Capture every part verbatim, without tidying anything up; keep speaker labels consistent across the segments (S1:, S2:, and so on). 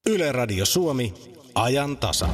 S1: Yle Radio Suomi, ajan tasa.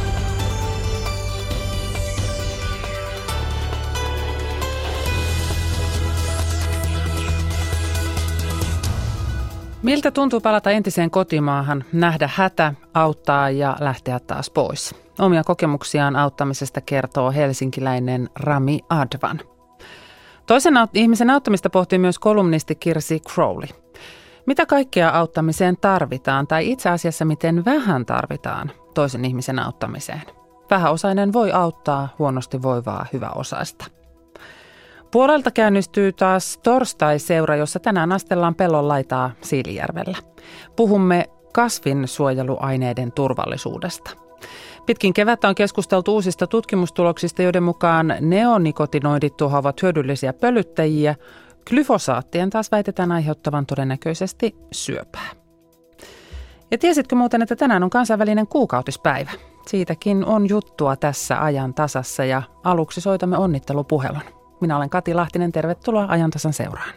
S2: Miltä tuntuu palata entiseen kotimaahan, nähdä hätä, auttaa ja lähteä taas pois? Omia kokemuksiaan auttamisesta kertoo helsinkiläinen Rami Advan. Toisen ihmisen auttamista pohtii myös kolumnisti Kirsi Crowley. Mitä kaikkea auttamiseen tarvitaan tai itse asiassa miten vähän tarvitaan toisen ihmisen auttamiseen? Vähäosainen voi auttaa huonosti voivaa hyväosaista. Puolelta käynnistyy taas torstai-seura, jossa tänään astellaan pellon laitaa Siilijärvellä. Puhumme kasvinsuojeluaineiden turvallisuudesta. Pitkin kevättä on keskusteltu uusista tutkimustuloksista, joiden mukaan neonikotinoidit tuhoavat hyödyllisiä pölyttäjiä. Glyfosaattien taas väitetään aiheuttavan todennäköisesti syöpää. Ja tiesitkö muuten, että tänään on kansainvälinen kuukautispäivä? Siitäkin on juttua tässä ajan tasassa ja aluksi soitamme onnittelupuhelun. Minä olen Kati Lahtinen, tervetuloa ajantasan seuraan.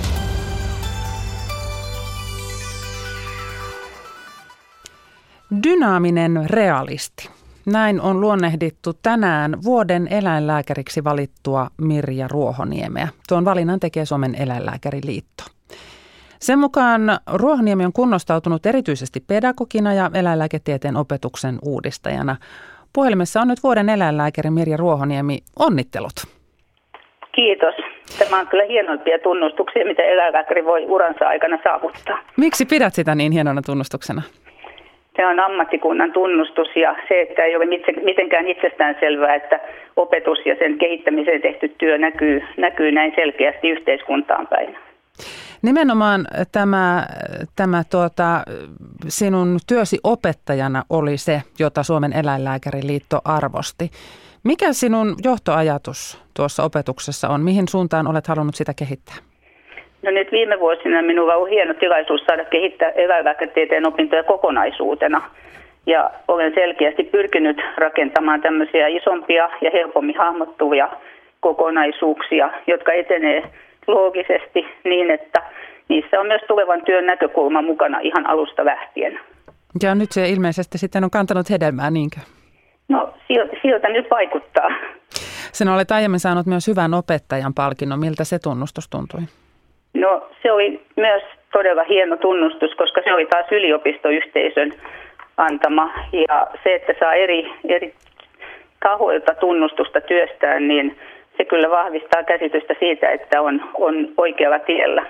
S2: Dynaaminen realisti. Näin on luonnehdittu tänään vuoden eläinlääkäriksi valittua Mirja Ruohoniemeä. Tuon valinnan tekee Suomen eläinlääkäriliitto. Sen mukaan Ruohoniemi on kunnostautunut erityisesti pedagogina ja eläinlääketieteen opetuksen uudistajana. Puhelimessa on nyt vuoden eläinlääkäri Mirja Ruohoniemi. Onnittelut.
S3: Kiitos. Tämä on kyllä hienoimpia tunnustuksia, mitä eläinlääkäri voi uransa aikana saavuttaa.
S2: Miksi pidät sitä niin hienona tunnustuksena?
S3: Se on ammattikunnan tunnustus ja se, että ei ole mitenkään itsestäänselvää, että opetus ja sen kehittämiseen tehty työ näkyy, näkyy näin selkeästi yhteiskuntaan päin.
S2: Nimenomaan tämä, tämä tuota, sinun työsi opettajana oli se, jota Suomen eläinlääkäriliitto arvosti. Mikä sinun johtoajatus tuossa opetuksessa on? Mihin suuntaan olet halunnut sitä kehittää?
S3: No nyt viime vuosina minulla on hieno tilaisuus saada kehittää eläinlääketieteen opintoja kokonaisuutena. Ja olen selkeästi pyrkinyt rakentamaan tämmöisiä isompia ja helpommin hahmottuvia kokonaisuuksia, jotka etenee loogisesti niin, että niissä on myös tulevan työn näkökulma mukana ihan alusta lähtien.
S2: Ja nyt se ilmeisesti sitten on kantanut hedelmää, niinkö?
S3: No siltä nyt vaikuttaa.
S2: Sinä olet aiemmin saanut myös hyvän opettajan palkinnon. Miltä se tunnustus tuntui?
S3: No se oli myös todella hieno tunnustus, koska se oli taas yliopistoyhteisön antama. Ja se, että saa eri, eri tahoilta tunnustusta työstään, niin se kyllä vahvistaa käsitystä siitä, että on, on oikealla tiellä.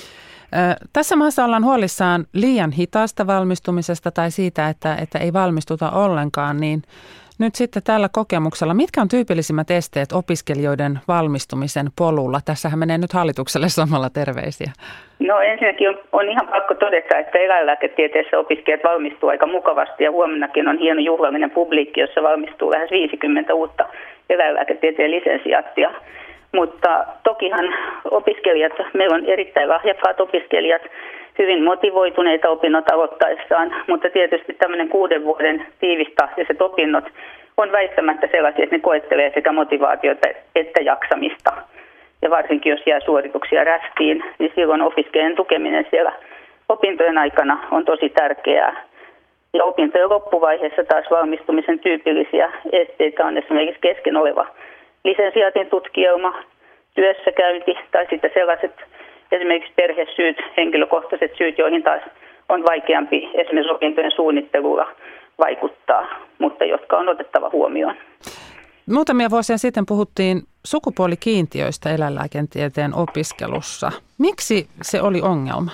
S2: Tässä maassa ollaan huolissaan liian hitaasta valmistumisesta tai siitä, että, että ei valmistuta ollenkaan, niin nyt sitten tällä kokemuksella, mitkä on tyypillisimmät esteet opiskelijoiden valmistumisen polulla? Tässähän menee nyt hallitukselle samalla terveisiä.
S3: No ensinnäkin on, on ihan pakko todeta, että eläinlääketieteessä opiskelijat valmistuu aika mukavasti ja huomennakin on hieno juhlallinen publiikki, jossa valmistuu lähes viisikymmentä uutta eläinlääketieteen lisensiaattia. Mutta tokihan opiskelijat, meillä on erittäin lahjakkaat opiskelijat, hyvin motivoituneita opinnot aloittaessaan, mutta tietysti tämmöinen kuuden vuoden tiivistahtiset opinnot on väistämättä sellaisia, että ne koettelee sekä motivaatiota että jaksamista. Ja varsinkin jos jää suorituksia rästiin, niin silloin opiskelijan tukeminen siellä opintojen aikana on tosi tärkeää. Ja opintojen loppuvaiheessa taas valmistumisen tyypillisiä esteitä on esimerkiksi kesken oleva lisensiaatin tutkielma, työssäkäynti tai sitten sellaiset esimerkiksi perhesyyt, henkilökohtaiset syyt, joihin taas on vaikeampi esimerkiksi opintojen suunnittelulla vaikuttaa, mutta jotka on otettava huomioon.
S2: Muutamia vuosia sitten puhuttiin sukupuolikiintiöistä eläinlääketieteen opiskelussa. Miksi se oli ongelma?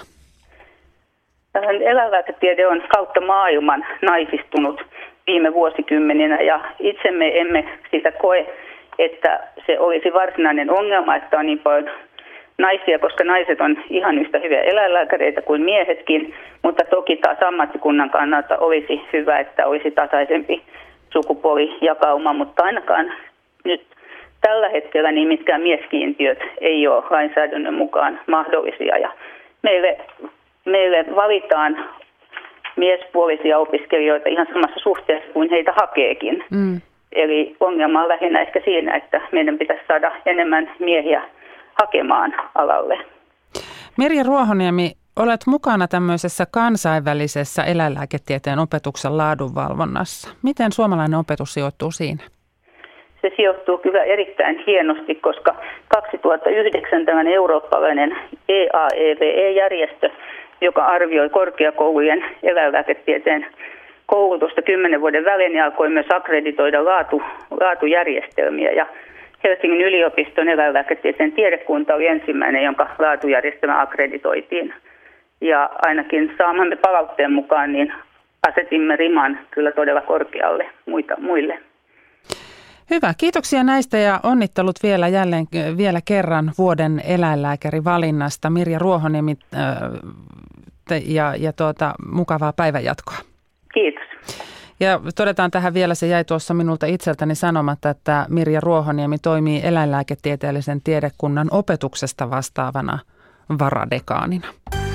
S3: Eläinlääketiede on kautta maailman naisistunut viime vuosikymmeninä ja itse me emme sitä koe, että se olisi varsinainen ongelma, että on niin paljon naisia, koska naiset on ihan yhtä hyviä eläinlääkäreitä kuin miehetkin, mutta toki taas ammattikunnan kannalta olisi hyvä, että olisi tasaisempi sukupuolijakauma, mutta ainakaan nyt tällä hetkellä niin mitkään mieskiintiöt ei ole lainsäädännön mukaan mahdollisia. Ja meille, meille valitaan miespuolisia opiskelijoita ihan samassa suhteessa kuin heitä hakeekin. Mm. Eli ongelma on lähinnä ehkä siinä, että meidän pitäisi saada enemmän miehiä hakemaan alalle.
S2: Mirja Ruohoniemi, olet mukana tämmöisessä kansainvälisessä eläinlääketieteen opetuksen laadunvalvonnassa. Miten suomalainen opetus sijoittuu siinä?
S3: Se sijoittuu kyllä erittäin hienosti, koska kaksituhattayhdeksän tämmöinen eurooppalainen E A E V E-järjestö, joka arvioi korkeakoulujen eläinlääketieteen koulutusta kymmenen vuoden välein, niin alkoi myös akkreditoida laatu, laatujärjestelmiä. Ja Helsingin yliopiston eläinlääketieteen tiedekunta oli ensimmäinen, jonka laatujärjestelmä akkreditoitiin. Ja ainakin saamamme palautteen mukaan niin asetimme riman kyllä todella korkealle muita, muille.
S2: Hyvä, kiitoksia näistä ja onnittelut vielä jälleen vielä kerran vuoden eläinlääkärivalinnasta. Mirja Ruohoniemi äh, ja, ja tuota, mukavaa päivänjatkoa.
S3: Kiitos.
S2: Ja todetaan tähän vielä, se jäi tuossa minulta itseltäni sanomatta, että Mirja Ruohoniemi toimii eläinlääketieteellisen tiedekunnan opetuksesta vastaavana varadekaanina.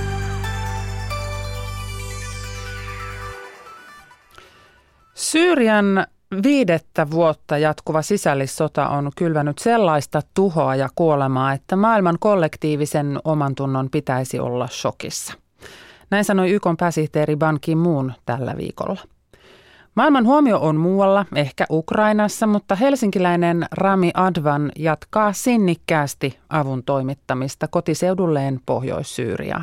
S2: Syyrian viidettä vuotta jatkuva sisällissota on kylvänyt sellaista tuhoa ja kuolemaa, että maailman kollektiivisen omantunnon pitäisi olla shokissa. Näin sanoi Y K:n pääsihteeri Ban Ki-moon tällä viikolla. Maailman huomio on muualla, ehkä Ukrainassa, mutta helsinkiläinen Rami Advan jatkaa sinnikkäästi avun toimittamista kotiseudulleen Pohjois-Syyriaan.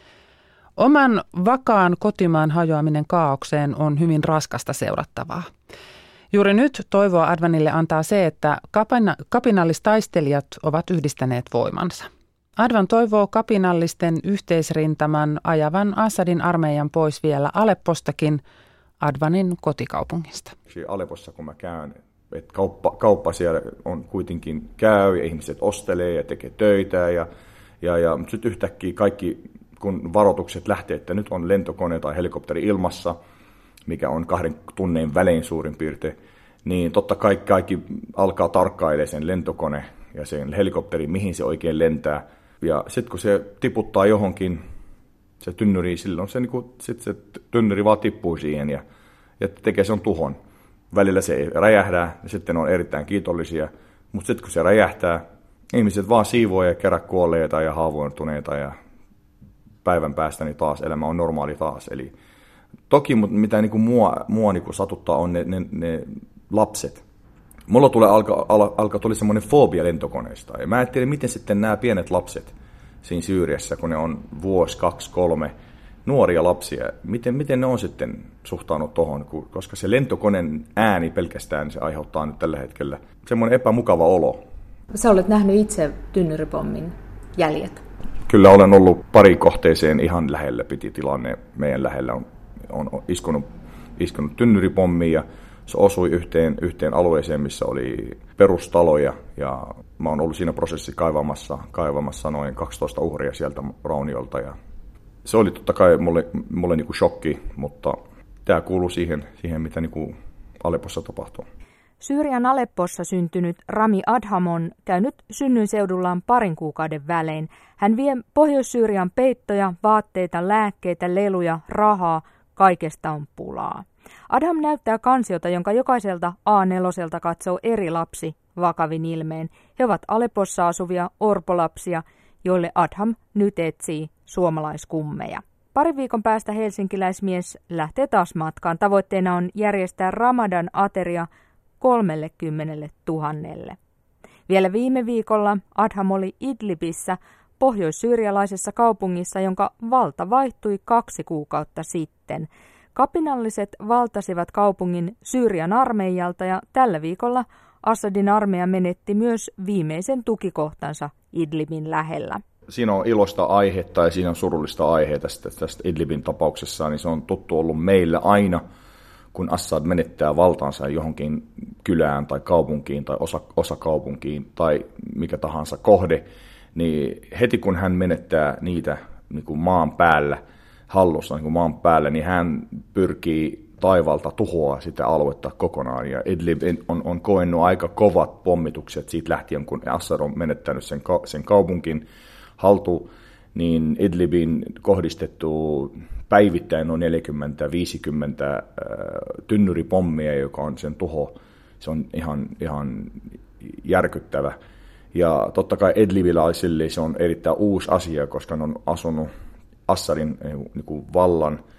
S2: Oman vakaan kotimaan hajoaminen kaaukseen on hyvin raskasta seurattavaa. Juuri nyt toivoa Advanille antaa se, että kapina- kapinallistaistelijat ovat yhdistäneet voimansa. Advan toivoo kapinallisten yhteisrintaman ajavan Assadin armeijan pois vielä Aleppostakin, Advanin kotikaupungista.
S4: Aleppossa kun mä käyn, että kauppa, kauppa siellä on kuitenkin käy ja ihmiset ostelee ja tekee töitä ja, ja, ja sitten yhtäkkiä kaikki, kun varoitukset lähtee, että nyt on lentokone tai helikopteri ilmassa, mikä on kahden tunnin välein suurin piirtein, niin totta kai kaikki alkaa tarkkailemaan sen lentokone ja sen helikopteri, mihin se oikein lentää. Ja sitten kun se tiputtaa johonkin, se tynnyri, silloin se, niin kuin, sit se tynnyri vaan tippuu siihen ja, ja tekee sen tuhon. Välillä se ei räjähdä ja sitten on erittäin kiitollisia, mutta sitten kun se räjähtää, ihmiset vaan siivoo ja kerää kuolleita ja haavoittuneita ja päivän päästä niin taas elämä on normaali taas. Eli toki, mutta mitä niin kuin mua, mua niin kuin satuttaa on ne, ne, ne lapset. Mulla tulee alkaa alka, alka tuli semmoinen fobia lentokoneista. Ja mä en tiedä, miten sitten nämä pienet lapset siinä Syyriassa, kun ne on vuosi, kaksi, kolme, nuoria lapsia, miten, miten ne on sitten suhtaanut tohon, koska se lentokoneen ääni pelkästään se aiheuttaa nyt tällä hetkellä semmoinen epämukava olo.
S5: Sä olet nähnyt itse tynnyripommin jäljet.
S4: Kyllä olen ollut pari kohteeseen ihan lähellä, piti tilanne meidän lähellä on, on iskunut, iskunut tynnyripommi ja se osui yhteen, yhteen alueeseen, missä oli perustaloja ja mä oon ollut siinä prosessissa kaivamassa, kaivamassa noin kaksitoista uhria sieltä rauniolta ja se oli totta kai mulle, mulle niinku shokki, mutta tämä kuuluu siihen, siihen mitä niinku Aleppossa tapahtuu.
S5: Syyrian Aleppossa syntynyt Rami Adham on käynyt synnynseudullaan parin kuukauden välein. Hän vie Pohjois-Syyrian peittoja, vaatteita, lääkkeitä, leluja, rahaa, kaikesta on pulaa. Adham näyttää kansiota, jonka jokaiselta A neljä katsoo eri lapsi vakavin ilmeen. He ovat Aleppossa asuvia orpolapsia, joille Adham nyt etsii suomalaiskummeja. Parin viikon päästä helsinkiläismies lähtee taas matkaan. Tavoitteena on järjestää Ramadan ateria kolmekymmentä tuhannelle. Vielä viime viikolla Adham oli Idlibissä, pohjois-syyrialaisessa kaupungissa, jonka valta vaihtui kaksi kuukautta sitten. Kapinalliset valtasivat kaupungin Syyrian armeijalta ja tällä viikolla Assadin armeija menetti myös viimeisen tukikohtansa Idlibin lähellä.
S4: Siinä on iloista aihetta ja siinä on surullista aiheita tästä, tästä Idlibin tapauksessa, niin se on tuttu ollut meille aina, kun Assad menettää valtaansa johonkin kylään tai kaupunkiin tai osa, osakaupunkiin tai mikä tahansa kohde, niin heti kun hän menettää niitä niin kuin maan päällä, hallussa niin kuin maan päällä, niin hän pyrkii taivalta tuhoa sitä aluetta kokonaan. Ja Idlib on, on koennut aika kovat pommitukset siitä lähtien, kun Assad on menettänyt sen, sen kaupunkin haltuun, niin Idlibin kohdistettu päivittäin noin neljäkymmentä viisikymmentä äh, tynnyripommia, joka on sen tuho. Se on ihan, ihan järkyttävä. Ja totta kai idlibilaisille se on erittäin uusi asia, koska ne on asunut Assadin niin kuin vallan ää,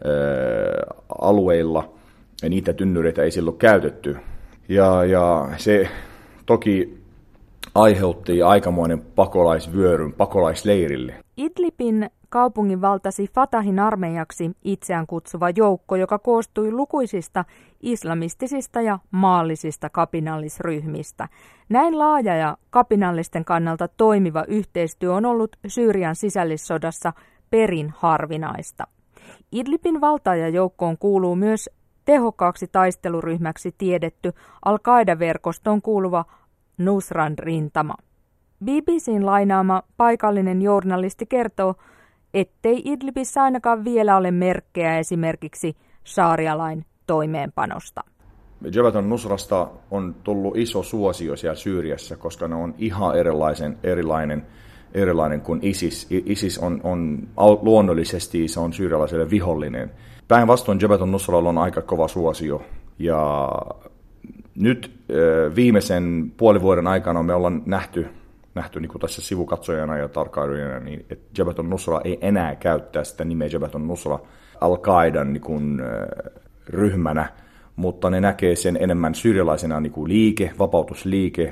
S4: alueilla, ja niitä tynnyreitä ei silloin käytetty. Ja, ja se toki aiheutti aikamoinen pakolaisvyöryn pakolaisleirille.
S5: Idlibin kaupungin valtasi Fatahin armeijaksi itseään kutsuva joukko, joka koostui lukuisista islamistisista ja maallisista kapinallisryhmistä. Näin laaja ja kapinallisten kannalta toimiva yhteistyö on ollut Syyrian sisällissodassa perin harvinaista. Idlibin valtaajajoukkoon kuuluu myös tehokkaaksi taisteluryhmäksi tiedetty Al-Qaida-verkostoon kuuluva Nusran rintama. B B C:n lainaama paikallinen journalisti kertoo, ettei Idlibissä ainakaan vielä ole merkkejä esimerkiksi šarialain toimeenpanosta.
S4: Jabhat al-Nusrasta on tullut iso suosio siellä Syyriassa, koska ne on ihan erilaisen, erilainen, erilainen kuin ISIS. ISIS on, on luonnollisesti se on syyrialaiselle vihollinen. Päinvastoin Jabhat al-Nusralla on aika kova suosio. Ja nyt viimeisen puoli vuoden aikana me ollaan nähty, nähty niin kuin tässä sivukatsojana ja tarkkailijana, niin että Jabhat al-Nusra ei enää käyttää sitä nimeä Jabhat al-Nusra Al-Qaidan niin kuin, ryhmänä, mutta ne näkee sen enemmän syyrialaisena niin kuin liike, vapautusliike,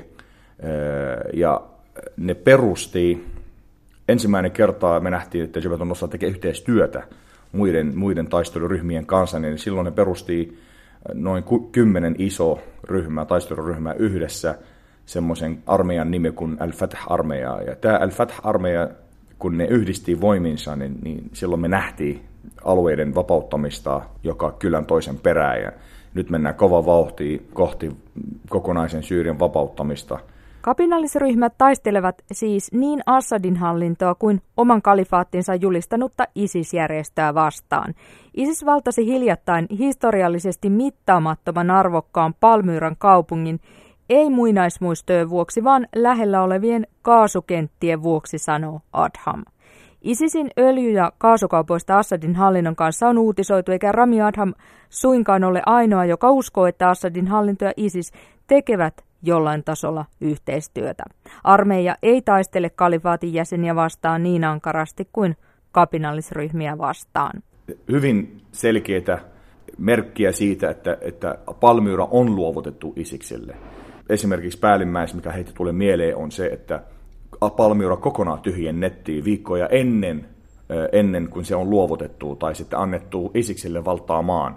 S4: ja ne perusti, ensimmäinen kerta me nähtiin, että Jabhat al-Nusra tekee yhteistyötä muiden, muiden taisteluryhmien kanssa, niin silloin ne perusti noin kymmenen iso ryhmää, taisteluryhmää yhdessä, semmoisen armeijan nimi kuin Al-Fatah-armeija. Ja tämä Al-Fatah-armeija, kun ne yhdisti voiminsa, niin, niin silloin me nähtiin alueiden vapauttamista joka kylän toisen perään. Ja nyt mennään kova vauhtia kohti kokonaisen Syyrian vapauttamista.
S5: Kapinallisryhmät taistelevat siis niin Assadin hallintoa kuin oman kalifaattinsa julistanutta ISIS-järjestöä vastaan. ISIS valtasi hiljattain historiallisesti mittaamattoman arvokkaan Palmyran kaupungin, ei muinaismuistojen vuoksi, vaan lähellä olevien kaasukenttien vuoksi, sanoo Adham. ISISin öljy- ja kaasukaupoista Assadin hallinnon kanssa on uutisoitu, eikä Rami Adham suinkaan ole ainoa, joka uskoo, että Assadin hallinto ja ISIS tekevät jollain tasolla yhteistyötä. Armeija ei taistele kalifaatin jäseniä vastaan niin ankarasti kuin kapinallisryhmiä vastaan.
S4: Hyvin selkeitä merkkiä siitä, että, että Palmyra on luovutettu ISIkselle. Esimerkiksi päällimmäis, mikä heitä tulee mieleen, on se, että Palmyra kokonaan tyhjennettiin viikkoja ennen, ennen kuin se on luovutettu tai sitten annettu ISIkselle valtaa maan.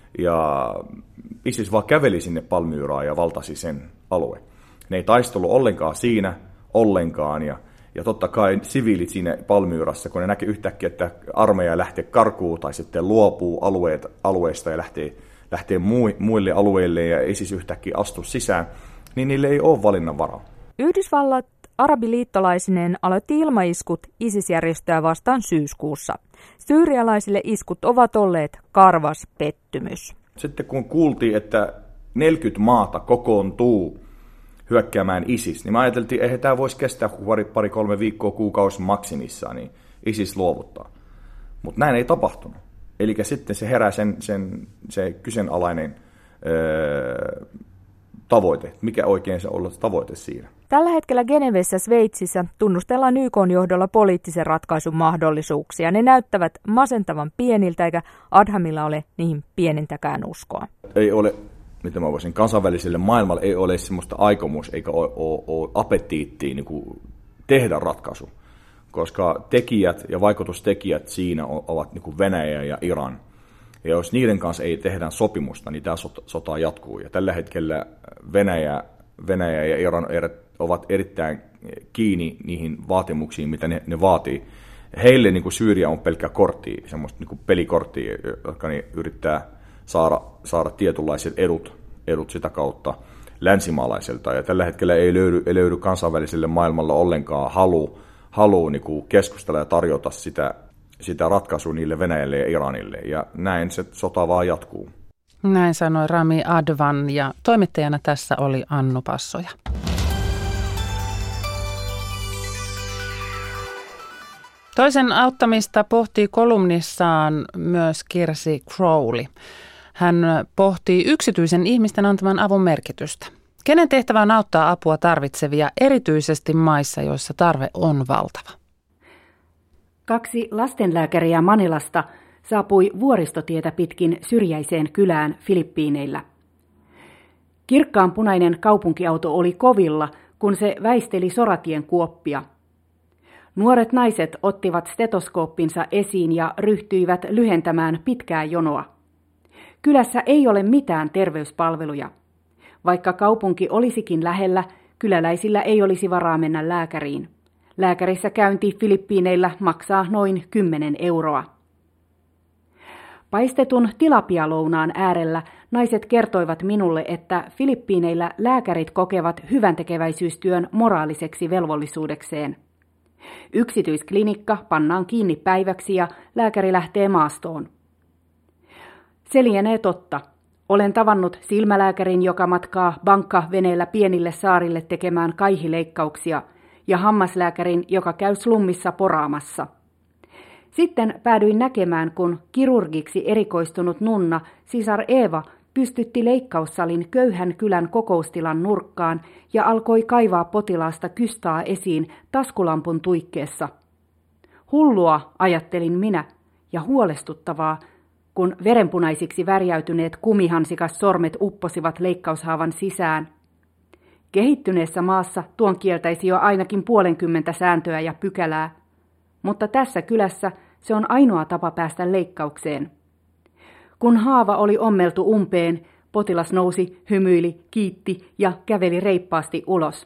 S4: Ja ISIS vaan käveli sinne Palmyraan ja valtasi sen alue. Ne ei taistelu ollenkaan siinä, ollenkaan. Ja, ja totta kai siviilit siinä Palmyrassa, kun ne näkee yhtäkkiä, että armeija lähtee karkuun tai sitten luopuu alueet, alueesta ja lähtee, lähtee muille alueille ja ISIS yhtäkkiä astuu sisään, niin niille ei ole valinnanvaraa.
S5: Yhdysvallat arabiliittolaisineen aloitti ilmaiskut ISIS-järjestöä vastaan syyskuussa. Syyrialaisille iskut ovat olleet karvas pettymys.
S4: Sitten kun kuultiin, että neljäkymmentä maata kokoontuu hyökkäämään ISIS, niin me ajateltiin, että eihän tämä voisi kestää pari, pari kolme viikkoa, kuukausi maksimissaan, niin ISIS luovuttaa. Mutta näin ei tapahtunut. Eli sitten se herää sen, sen, se kyseenalainen öö, tavoite. Mikä oikein se on ollut tavoite siinä?
S5: Tällä hetkellä Genevessä Sveitsissä tunnustellaan Y K:n johdolla poliittisen ratkaisun mahdollisuuksia. Ne näyttävät masentavan pieniltä, eikä Adhamilla ole niihin pienintäkään uskoa.
S4: Ei ole, mitä mä voisin, kansainväliselle maailmalle ei ole semmoista aikomus eikä ole, ole, ole appetiittia niin kuin tehdä ratkaisu, koska tekijät ja vaikutustekijät siinä ovat niin kuin Venäjä ja Iran. Ja jos niiden kanssa ei tehdä sopimusta, niin tämä sota jatkuu. Ja tällä hetkellä Venäjä, Venäjä ja Iran ovat erittäin kiinni niihin vaatimuksiin, mitä ne, ne vaatii. Heille niin kuin Syyria on pelkkä kortti, semmoista niin kuin pelikorttia, jotka ne yrittää saada, saada tietynlaiset edut, edut sitä kautta länsimaalaiselta. Ja tällä hetkellä ei löydy, ei löydy kansainväliselle maailmalla ollenkaan halu, halu niin kuin keskustella ja tarjota sitä, sitä ratkaisua niille Venäjälle ja Iranille. Ja näin se sota vaan jatkuu.
S2: Näin sanoi Rami Advan ja toimittajana tässä oli Annu Passoja. Toisen auttamista pohtii kolumnissaan myös Kirsi Crowley. Hän pohtii yksityisen ihmisten antaman avun merkitystä. Kenen tehtävä on auttaa apua tarvitsevia, erityisesti maissa, joissa tarve on valtava?
S6: Kaksi lastenlääkäriä Manilasta saapui vuoristotietä pitkin syrjäiseen kylään Filippiineillä. Kirkkaanpunainen kaupunkiauto oli kovilla, kun se väisteli soratien kuoppia. Nuoret naiset ottivat stetoskooppinsa esiin ja ryhtyivät lyhentämään pitkää jonoa. Kylässä ei ole mitään terveyspalveluja. Vaikka kaupunki olisikin lähellä, kyläläisillä ei olisi varaa mennä lääkäriin. Lääkärissä käynti Filippiineillä maksaa noin kymmenen euroa. Paistetun tilapialounaan äärellä naiset kertoivat minulle, että Filippiineillä lääkärit kokevat hyväntekeväisyystyön moraaliseksi velvollisuudekseen. Yksityisklinikka pannaan kiinni päiväksi ja lääkäri lähtee maastoon. Se lienee totta. Olen tavannut silmälääkärin, joka matkaa Bangka-veneellä pienille saarille tekemään kaihileikkauksia, ja hammaslääkärin, joka käy slummissa poraamassa. Sitten päädyin näkemään, kun kirurgiksi erikoistunut nunna Sisar Eva pystytti leikkaussalin köyhän kylän kokoustilan nurkkaan ja alkoi kaivaa potilaasta kystaa esiin taskulampun tuikkeessa. Hullua, ajattelin minä, ja huolestuttavaa, kun verenpunaisiksi värjäytyneet kumihansikas sormet upposivat leikkaushaavan sisään. Kehittyneessä maassa tuon kieltäisi jo ainakin puolenkymmentä sääntöä ja pykälää, mutta tässä kylässä se on ainoa tapa päästä leikkaukseen. Kun haava oli ommeltu umpeen, potilas nousi, hymyili, kiitti ja käveli reippaasti ulos.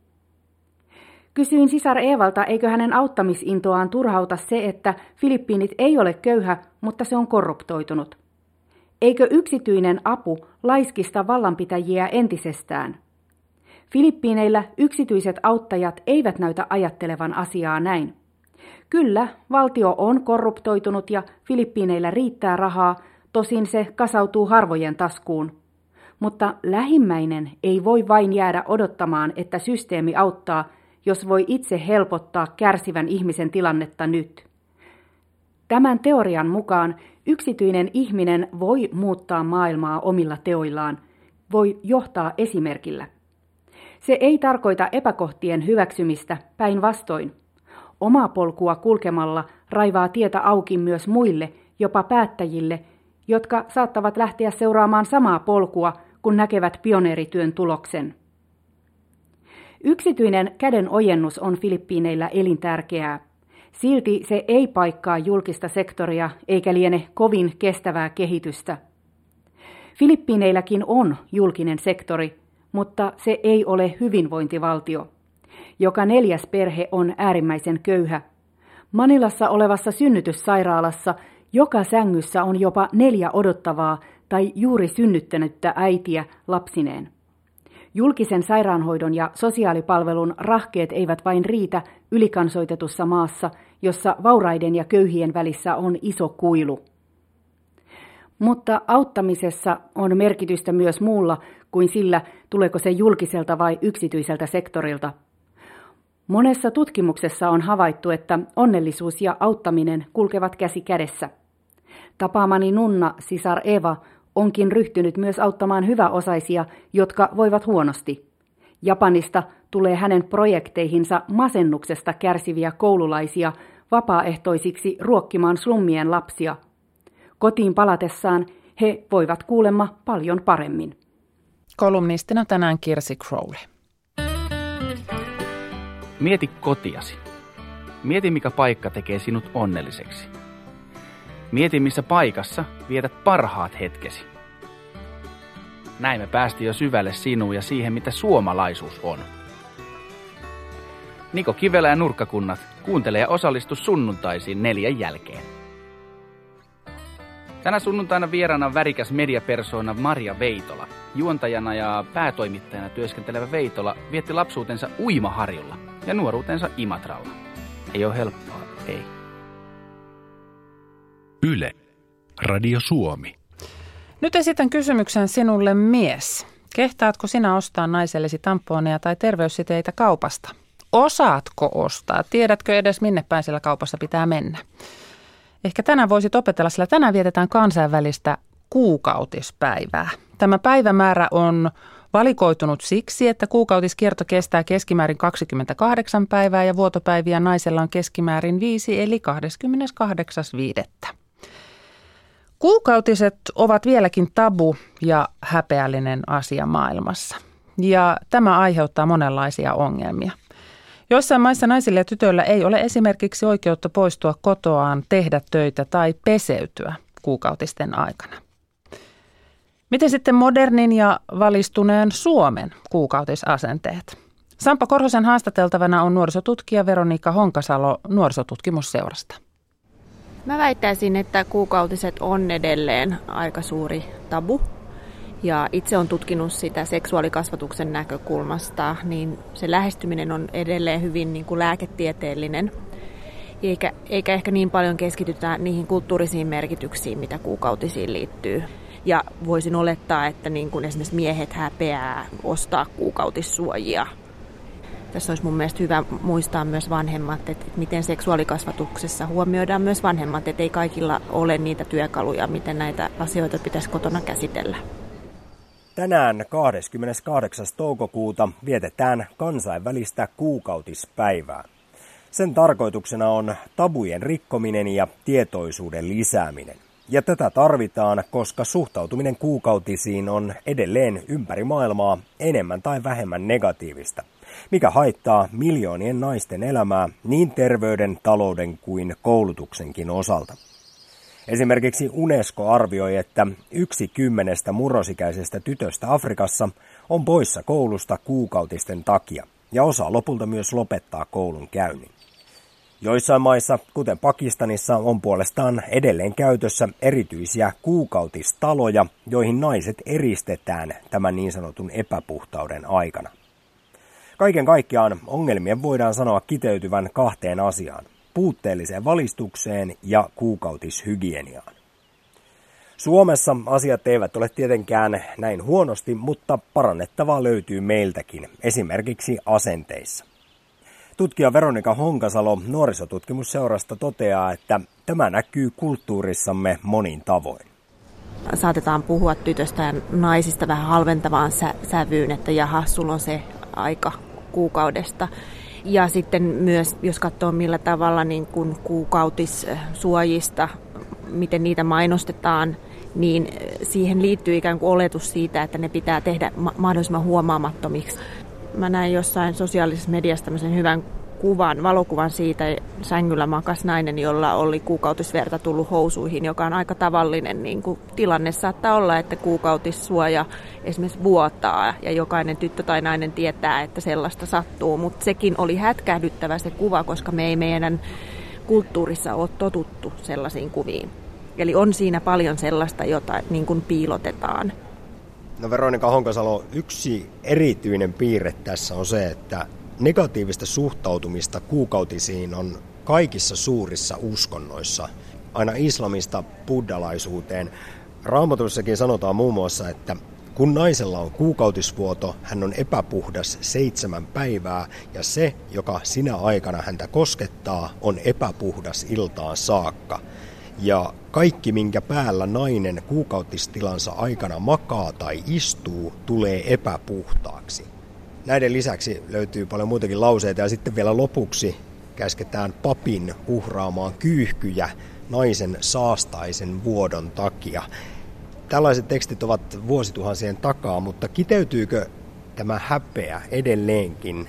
S6: Kysyin sisar Eevalta, eikö hänen auttamisintoaan turhauta se, että Filippiinit ei ole köyhä, mutta se on korruptoitunut. Eikö yksityinen apu laiskista vallanpitäjiä entisestään? Filippiineillä yksityiset auttajat eivät näytä ajattelevan asiaa näin. Kyllä, valtio on korruptoitunut ja Filippiineillä riittää rahaa, tosin se kasautuu harvojen taskuun. Mutta lähimmäinen ei voi vain jäädä odottamaan, että systeemi auttaa, jos voi itse helpottaa kärsivän ihmisen tilannetta nyt. Tämän teorian mukaan yksityinen ihminen voi muuttaa maailmaa omilla teoillaan, voi johtaa esimerkillä. Se ei tarkoita epäkohtien hyväksymistä, päinvastoin. Omaa polkua kulkemalla raivaa tietä auki myös muille, jopa päättäjille, jotka saattavat lähteä seuraamaan samaa polkua, kun näkevät pioneerityön tuloksen. Yksityinen käden ojennus on Filippiineillä elintärkeää. Silti se ei paikkaa julkista sektoria eikä liene kovin kestävää kehitystä. Filippiineilläkin on julkinen sektori, mutta se ei ole hyvinvointivaltio. Joka neljäs perhe on äärimmäisen köyhä. Manilassa olevassa synnytyssairaalassa joka sängyssä on jopa neljä odottavaa tai juuri synnyttänyttä äitiä lapsineen. Julkisen sairaanhoidon ja sosiaalipalvelun rahkeet eivät vain riitä ylikansoitetussa maassa, jossa vauraiden ja köyhien välissä on iso kuilu. Mutta auttamisessa on merkitystä myös muulla kuin sillä, tuleeko se julkiselta vai yksityiseltä sektorilta. Monessa tutkimuksessa on havaittu, että onnellisuus ja auttaminen kulkevat käsi kädessä. Tapaamani nunna Sisar Eva onkin ryhtynyt myös auttamaan hyväosaisia, jotka voivat huonosti. Japanista tulee hänen projekteihinsa masennuksesta kärsiviä koululaisia vapaaehtoisiksi ruokkimaan slummien lapsia. Kotiin palatessaan he voivat kuulemma paljon paremmin.
S2: Kolumnistina tänään Kirsi Crowley.
S7: Mieti kotiasi. Mieti, mikä paikka tekee sinut onnelliseksi. Mieti, missä paikassa vietät parhaat hetkesi. Näin me päästiin jo syvälle sinuun ja siihen, mitä suomalaisuus on. Niko Kivelä ja Nurkkakunnat, kuuntele ja osallistu sunnuntaisiin neljän jälkeen. Tänä sunnuntaina vieraana värikäs mediapersoona Maria Veitola. Juontajana ja päätoimittajana työskentelevä Veitola vietti lapsuutensa Uimaharjulla ja nuoruutensa Imatralla. Ei ole helppoa, ei.
S1: Yle. Radio Suomi.
S2: Nyt esitän kysymyksen sinulle, mies. Kehtaatko sinä ostaa naisellesi tamponeja tai terveyssiteitä kaupasta? Osaatko ostaa? Tiedätkö edes, minne päin siellä kaupassa pitää mennä? Ehkä tänään voisit opetella, sillä tänään vietetään kansainvälistä kuukautispäivää. Tämä päivämäärä on Valikoitunut siksi, että kuukautiskierto kestää keskimäärin kaksikymmentäkahdeksan päivää ja vuotopäiviä naisella on keskimäärin viisi eli kahdeskymmeneskahdeksas viidettä. Kuukautiset ovat vieläkin tabu ja häpeällinen asia maailmassa. Ja tämä aiheuttaa monenlaisia ongelmia. Joissain maissa naisilla ja tytöillä ei ole esimerkiksi oikeutta poistua kotoaan, tehdä töitä tai peseytyä kuukautisten aikana. Miten sitten modernin ja valistuneen Suomen kuukautisasenteet? Sampo Korhosen haastateltavana on nuorisotutkija Veronika Honkasalo Nuorisotutkimusseurasta.
S8: Mä väittäisin, että kuukautiset on edelleen aika suuri tabu. Ja itse olen tutkinut sitä seksuaalikasvatuksen näkökulmasta, niin se lähestyminen on edelleen hyvin niin kuin lääketieteellinen. Eikä, eikä ehkä niin paljon keskitytä niihin kulttuurisiin merkityksiin, mitä kuukautisiin liittyy. Ja voisin olettaa, että niin kuin esimerkiksi miehet häpeää ostaa kuukautissuojia. Tässä olisi mun mielestä hyvä muistaa myös vanhemmat, että miten seksuaalikasvatuksessa huomioidaan myös vanhemmat, että ei kaikilla ole niitä työkaluja, miten näitä asioita pitäisi kotona käsitellä.
S9: Tänään kahdeskymmeneskahdeksas toukokuuta vietetään kansainvälistä kuukautispäivää. Sen tarkoituksena on tabujen rikkominen ja tietoisuuden lisääminen. Ja tätä tarvitaan, koska suhtautuminen kuukautisiin on edelleen ympäri maailmaa enemmän tai vähemmän negatiivista, mikä haittaa miljoonien naisten elämää niin terveyden, talouden kuin koulutuksenkin osalta. Esimerkiksi UNESCO arvioi, että yksi kymmenestä murrosikäisestä tytöstä Afrikassa on poissa koulusta kuukautisten takia, ja osa lopulta myös lopettaa koulun käynnin. Joissain maissa, kuten Pakistanissa, on puolestaan edelleen käytössä erityisiä kuukautistaloja, joihin naiset eristetään tämän niin sanotun epäpuhtauden aikana. Kaiken kaikkiaan ongelmien voidaan sanoa kiteytyvän kahteen asiaan: puutteelliseen valistukseen ja kuukautishygieniaan. Suomessa asiat eivät ole tietenkään näin huonosti, mutta parannettavaa löytyy meiltäkin, esimerkiksi asenteissa. Tutkija Veronika Honkasalo Nuorisotutkimusseurasta toteaa, että tämä näkyy kulttuurissamme monin tavoin.
S8: Saatetaan puhua tytöstä ja naisista vähän halventavaan sä- sävyyn, että jaha, sulla on se aika kuukaudesta. Ja sitten myös, jos katsoo millä tavalla niin kuin kuukautissuojista, miten niitä mainostetaan, niin siihen liittyy ikään kuin oletus siitä, että ne pitää tehdä mahdollisimman huomaamattomiksi. Mä näin jossain sosiaalisessa mediassa tämmöisen hyvän kuvan, valokuvan siitä, sängyllä makas nainen, jolla oli kuukautisverta tullut housuihin, joka on aika tavallinen niin kuin tilanne. Saattaa olla, että kuukautissuoja esimerkiksi vuotaa ja jokainen tyttö tai nainen tietää, että sellaista sattuu, mutta sekin oli hätkähdyttävä se kuva, koska me ei meidän kulttuurissa ole totuttu sellaisiin kuviin. Eli on siinä paljon sellaista, jota niin kuin piilotetaan.
S9: No Veronika Honkasalo, yksi erityinen piirre tässä on se, että negatiivista suhtautumista kuukautisiin on kaikissa suurissa uskonnoissa, aina islamista buddhalaisuuteen. Raamatussakin sanotaan muun muassa, että kun naisella on kuukautisvuoto, hän on epäpuhdas seitsemän päivää ja se, joka sinä aikana häntä koskettaa, on epäpuhdas iltaan saakka. Ja kaikki, minkä päällä nainen kuukautistilansa aikana makaa tai istuu, tulee epäpuhtaaksi. Näiden lisäksi löytyy paljon muitakin lauseita ja sitten vielä lopuksi käsketään papin uhraamaan kyyhkyjä naisen saastaisen vuodon takia. Tällaiset tekstit ovat vuosituhansien takaa, mutta kiteytyykö tämä häpeä edelleenkin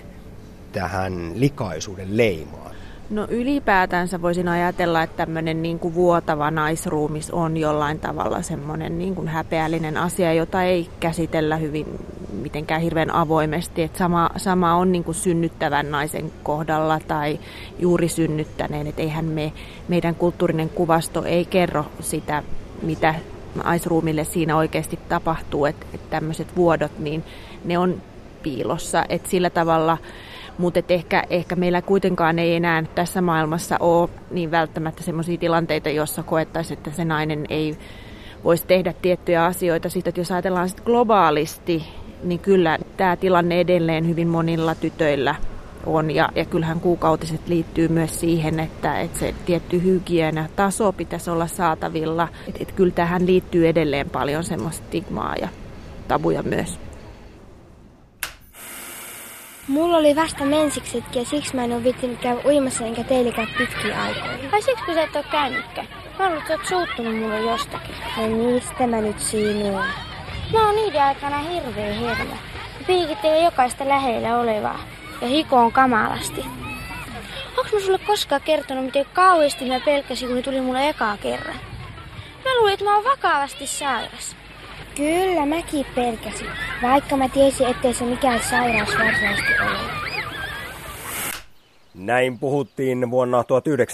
S9: tähän likaisuuden leimaan?
S8: No ylipäätänsä voisin ajatella, että tämmöinen niin kuin vuotava naisruumis on jollain tavalla semmoinen niin kuin häpeällinen asia, jota ei käsitellä hyvin mitenkään hirveän avoimesti. Että sama, sama on niin kuin synnyttävän naisen kohdalla tai juuri synnyttäneen. Että eihän me, meidän kulttuurinen kuvasto ei kerro sitä, mitä naisruumille siinä oikeasti tapahtuu. Että, että tämmöiset vuodot, niin ne on piilossa. Että sillä tavalla... Mutta ehkä, ehkä meillä kuitenkaan ei enää tässä maailmassa ole niin välttämättä sellaisia tilanteita, joissa koettaisiin, että se nainen ei voisi tehdä tiettyjä asioita. Sitten, että jos ajatellaan sit globaalisti, niin kyllä tämä tilanne edelleen hyvin monilla tytöillä on. Ja, ja kyllähän kuukautiset liittyy myös siihen, että, että se tietty hygieniataso pitäisi olla saatavilla. Että, että kyllä tähän liittyy edelleen paljon semmoista stigmaa ja tabuja myös.
S10: Mulla oli vasta mensiksetkin ja siksi mä en ole viittinyt käydä uimassa enkä teilläkään pitkiä aikoihin. Vai siksi kun sä et ole käynytkään? Mä luulen, että sä oot suuttunut mulle jostakin. No mistä mä nyt sinuun? Mä oon niiden aikana hirveä hermo. Piikit ei jokaista lähellä olevaa ja hiko on kamalasti. Onks mä sulle koskaan kertonut, miten kauheasti mä pelkäsin, kun ne tuli mulle ekaa kerran? Mä luulin, että mä oon vakavasti sairas. Kyllä, mäkin pelkäsin, vaikka mä tiesin, ettei se mikään sairaus varsinaisesti ole.
S9: Näin puhuttiin vuonna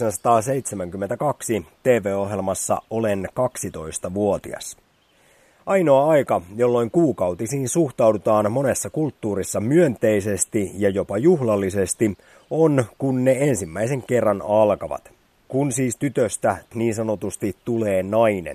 S9: tuhatyhdeksänsataaseitsemänkymmentäkaksi T V-ohjelmassa Olen kaksitoistavuotias. Ainoa aika, jolloin kuukautisiin suhtaudutaan monessa kulttuurissa myönteisesti ja jopa juhlallisesti, on kun ne ensimmäisen kerran alkavat. Kun siis tytöstä niin sanotusti tulee nainen.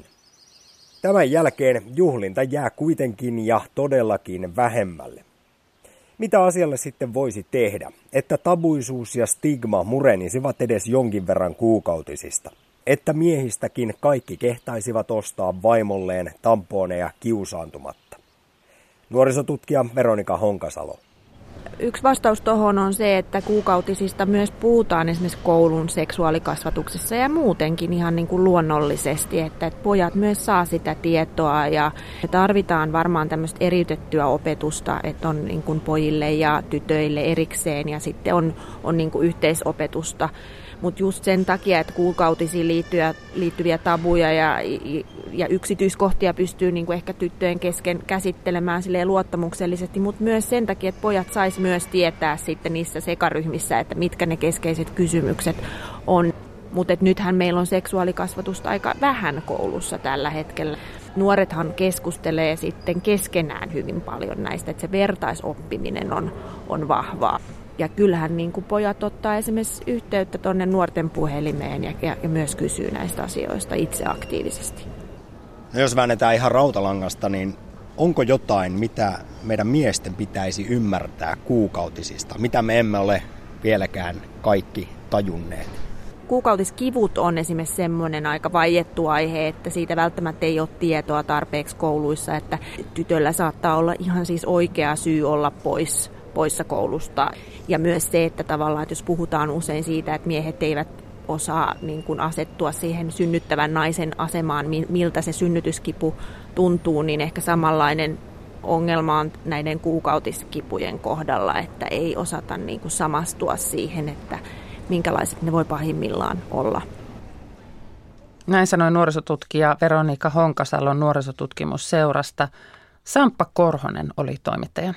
S9: Tämän jälkeen juhlinta jää kuitenkin ja todellakin vähemmälle. Mitä asialle sitten voisi tehdä, että tabuisuus ja stigma murenisivat edes jonkin verran kuukautisista? Että miehistäkin kaikki kehtaisivat ostaa vaimolleen tamponeja kiusaantumatta? Nuorisotutkija Veronika Honkasalo.
S8: Yksi vastaus tuohon on se, että kuukautisista myös puhutaan esimerkiksi koulun seksuaalikasvatuksessa ja muutenkin ihan niin kuin luonnollisesti, että pojat myös saa sitä tietoa ja tarvitaan varmaan tämmöistä eriytettyä opetusta, että on niin kuin pojille ja tytöille erikseen ja sitten on, on niin kuin yhteisopetusta. Mutta just sen takia, että kuukautisiin liittyviä, liittyviä tabuja ja, ja yksityiskohtia pystyy niinku ehkä tyttöjen kesken käsittelemään silleen luottamuksellisesti, mutta myös sen takia, että pojat sais myös tietää sitten niissä sekaryhmissä, että mitkä ne keskeiset kysymykset on. Mutta nythän meillä on seksuaalikasvatusta aika vähän koulussa tällä hetkellä. Nuorethan keskustelee sitten keskenään hyvin paljon näistä, että se vertaisoppiminen on, on vahvaa. Ja kyllähän niin kuin pojat ottaa esimerkiksi yhteyttä tuonne nuorten puhelimeen ja, ja, ja myös kysyy näistä asioista itse aktiivisesti.
S9: No jos väännetään ihan rautalangasta, niin onko jotain, mitä meidän miesten pitäisi ymmärtää kuukautisista, mitä me emme ole vieläkään kaikki tajunneet?
S8: Kuukautiskivut on esimerkiksi semmoinen aika vaiettu aihe, että siitä välttämättä ei ole tietoa tarpeeksi kouluissa, että tytöllä saattaa olla ihan siis oikea syy olla pois poissa koulusta. Ja myös se, että tavallaan, että jos puhutaan usein siitä, että miehet eivät osaa niin kuin asettua siihen synnyttävän naisen asemaan, miltä se synnytyskipu tuntuu, niin ehkä samanlainen ongelma on näiden kuukautiskipujen kohdalla, että ei osata niin kuin samastua siihen, että minkälaiset ne voi pahimmillaan olla.
S2: Näin sanoi nuorisotutkija Veronika Honkasalon nuorisotutkimusseurasta. Samppa Korhonen oli toimittajana.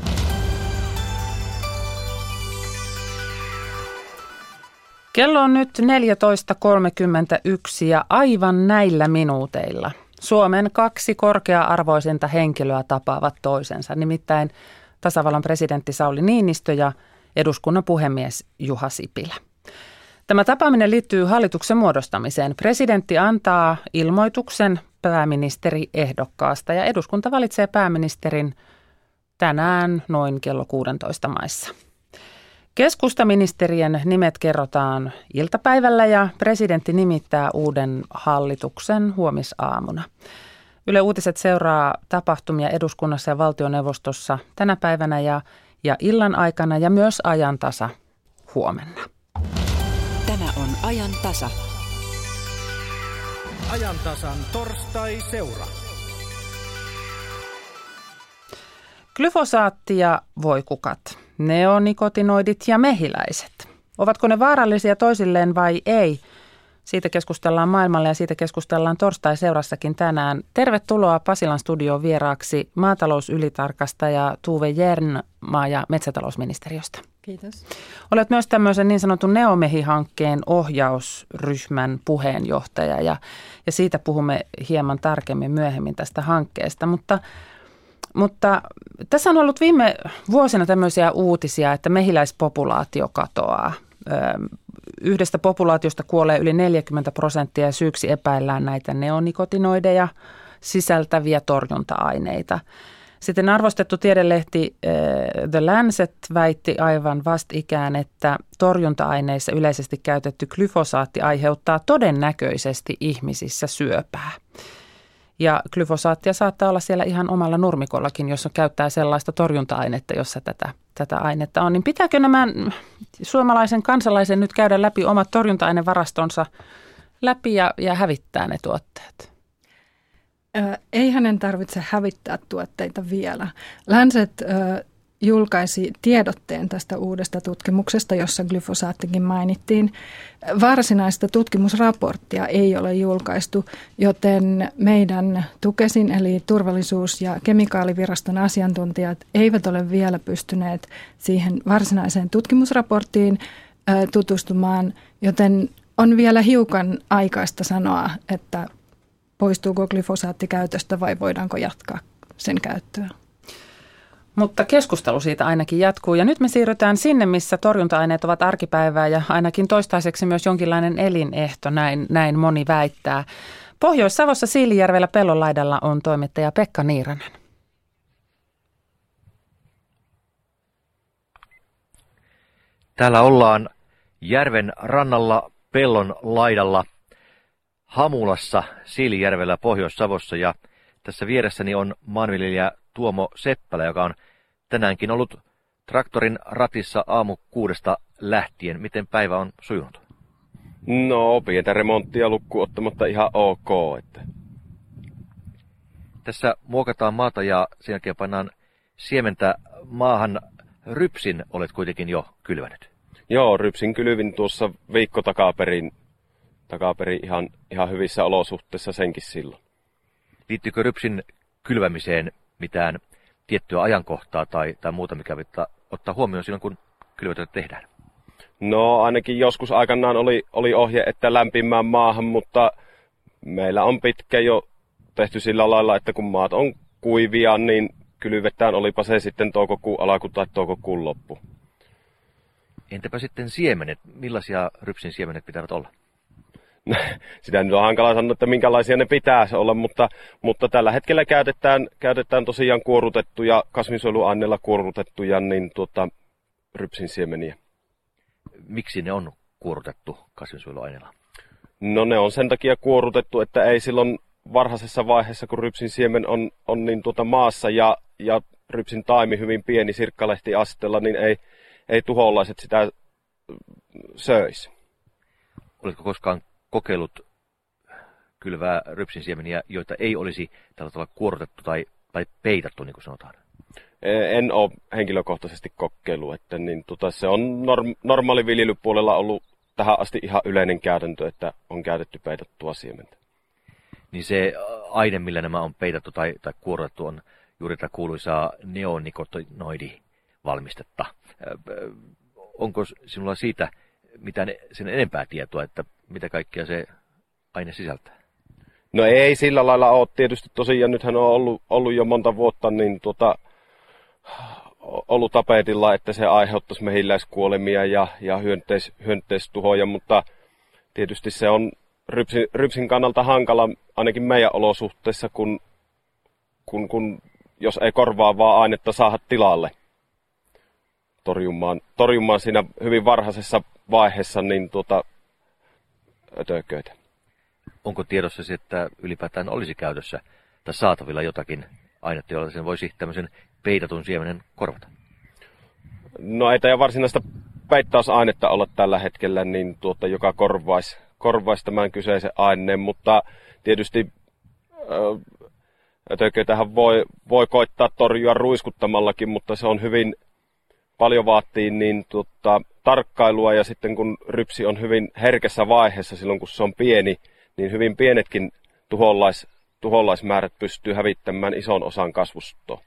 S2: Kello on nyt neljätoista kolmekymmentäyksi ja aivan näillä minuuteilla Suomen kaksi korkea-arvoisinta henkilöä tapaavat toisensa, nimittäin tasavallan presidentti Sauli Niinistö ja eduskunnan puhemies Juha Sipilä. Tämä tapaaminen liittyy hallituksen muodostamiseen. Presidentti antaa ilmoituksen pääministeriehdokkaasta ja eduskunta valitsee pääministerin tänään noin kello kuusitoista maissa. Keskustaministerien nimet kerrotaan iltapäivällä ja presidentti nimittää uuden hallituksen huomisaamuna. Yle Uutiset seuraa tapahtumia eduskunnassa ja valtioneuvostossa tänä päivänä ja, ja illan aikana ja myös ajan tasa huomenna.
S11: Tämä on ajan tasa.
S1: Ajan tasan torstai-seura.
S2: Glyfosaatti ja voikukat, neonikotinoidit ja mehiläiset. Ovatko ne vaarallisia toisilleen vai ei? Siitä keskustellaan maailmalla ja siitä keskustellaan torstai-seurassakin tänään. Tervetuloa Pasilan studioon vieraaksi maatalousylitarkastaja Tuve Jern maa- ja metsätalousministeriöstä.
S12: Kiitos.
S2: Olet myös tämmöisen niin sanotun Neomehi-hankkeen ohjausryhmän puheenjohtaja ja, ja siitä puhumme hieman tarkemmin myöhemmin tästä hankkeesta, mutta Mutta tässä on ollut viime vuosina tämmöisiä uutisia, että mehiläispopulaatio katoaa. Yhdestä populaatiosta kuolee yli neljäkymmentä prosenttia ja syyksi epäillään näitä neonikotinoideja sisältäviä torjunta-aineita. Sitten arvostettu tiedelehti The Lancet väitti aivan vastikään, että torjunta-aineissa yleisesti käytetty glyfosaatti aiheuttaa todennäköisesti ihmisissä syöpää. Ja glyfosaattia saattaa olla siellä ihan omalla nurmikollakin, jos käyttää sellaista torjunta-ainetta, jossa tätä, tätä ainetta on. Niin pitääkö nämä suomalaisen kansalaisen nyt käydä läpi omat torjunta-ainevarastonsa läpi ja, ja hävittää ne tuotteet?
S12: Ö, ei hänen tarvitse hävittää tuotteita vielä. Lancet ö, julkaisi tiedotteen tästä uudesta tutkimuksesta, jossa glyfosaattikin mainittiin. Varsinaista tutkimusraporttia ei ole julkaistu, joten meidän Tukesin eli turvallisuus- ja kemikaaliviraston asiantuntijat eivät ole vielä pystyneet siihen varsinaiseen tutkimusraporttiin ö, tutustumaan, joten on vielä hiukan aikaista sanoa, että poistuuko glyfosaatti käytöstä vai voidaanko jatkaa sen käyttöä.
S2: Mutta keskustelu siitä ainakin jatkuu ja nyt me siirrytään sinne, missä torjunta-aineet ovat arkipäivää ja ainakin toistaiseksi myös jonkinlainen elinehto, näin, näin moni väittää. Pohjois-Savossa Siilijärvellä pellonlaidalla on toimittaja Pekka Niiranen.
S13: Täällä ollaan järven rannalla pellon laidalla Hamulassa Siilijärvellä Pohjois-Savossa ja tässä vieressäni on maanviljelijä Tuomo Seppälä, joka on tänäänkin ollut traktorin ratissa aamu kuudesta lähtien. Miten päivä on sujunut?
S14: No, pientä remonttia lukkuun ottamatta ihan ok. Että.
S13: Tässä muokataan maata ja sen jälkeen pannaan siementä maahan. Rypsin olet kuitenkin jo kylvänyt.
S14: Joo, rypsin kylvin tuossa viikko takaperin, takaperin ihan, ihan hyvissä olosuhteissa senkin silloin.
S13: Liittyykö rypsin kylvämiseen mitään tiettyä ajankohtaa tai, tai muuta, mikä pitää ottaa huomioon silloin, kun kylvötöitä tehdään?
S14: No ainakin joskus aikanaan oli, oli ohje, että lämpimään maahan, mutta meillä on pitkä jo tehty sillä lailla, että kun maat on kuivia, niin kylvetään, olipa se sitten toukokuun alku tai toukokuun loppu.
S13: Entäpä sitten siemenet? Millaisia rypsin siemenet pitävät olla?
S14: Sitä nyt on hankala sanoa, että minkälaisia ne pitäisi olla, mutta, mutta tällä hetkellä käytetään, käytetään tosiaan kuorutettuja, kasvinsuojeluaineilla kuorutettuja niin tuota, rypsin siemeniä.
S13: Miksi ne on kuorutettu kasvinsuojeluaineilla?
S14: No ne on sen takia kuorutettu, että ei silloin varhaisessa vaiheessa, kun rypsin siemen on, on niin tuota maassa ja, ja rypsin taimi hyvin pieni sirkkalehtiasteella, niin ei, ei tuholaiset sitä söisi.
S13: Oletko koskaan kokeillut kylvää rypsinsiemeniä, joita ei olisi tällä tavalla kuorutettu tai, tai peitattu, niin kuin sanotaan?
S14: En ole henkilökohtaisesti kokeillut, että niin, tota, se on norm, normaali viljelypuolella ollut tähän asti ihan yleinen käytäntö, että on käytetty peitattua siementä.
S13: Niin se aine, millä nämä on peitattu tai, tai kuorutettu, on juuri tätä kuuluisaa neonikotinoidivalmistetta. Onko sinulla siitä mitään sen enempää tietoa, että mitä kaikkea se aine sisältää?
S14: No ei sillä lailla ole tietysti tosiaan, nythän on ollut, ollut jo monta vuotta niin tuota, ollut tapetilla, että se aiheuttaisi mehiläiskuolemia ja, ja hyönteis, hyönteistuhoja, mutta tietysti se on rypsin, rypsin kannalta hankala ainakin meidän olosuhteissa, kun, kun, kun jos ei korvaavaa ainetta saada tilalle torjumaan, torjumaan siinä hyvin varhaisessa vaiheessa niin tuota, ötököitä.
S13: Onko tiedossa se, että ylipäätään olisi käytössä tai saatavilla jotakin ainetta, jolla sen voisi tämmöisen peitatun siemenen korvata?
S14: No ei tämä varsinaista peittausainetta olla tällä hetkellä, niin tuota, joka korvaisi, korvaisi tämän kyseisen aineen, mutta tietysti ötököitähän voi, voi koittaa torjua ruiskuttamallakin, mutta se on hyvin paljon vaatii niin tuota, tarkkailua ja sitten kun rypsi on hyvin herkässä vaiheessa silloin kun se on pieni, niin hyvin pienetkin tuholais, tuholaismäärät pystyy hävittämään ison osan kasvustoa.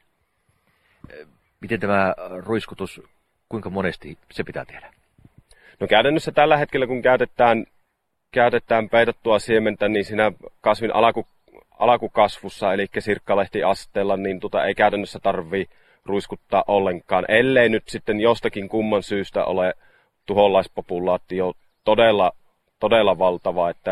S13: Miten tämä ruiskutus, kuinka monesti se pitää tehdä?
S14: No käytännössä tällä hetkellä kun käytetään, käytetään peitattua siementä, niin siinä kasvin alaku, alakukasvussa eli sirkkalehtiasteella, niin tota, ei käytännössä tarvitse ruiskuttaa ollenkaan, ellei nyt sitten jostakin kumman syystä ole tuholaispopulaatio todella, todella valtava, että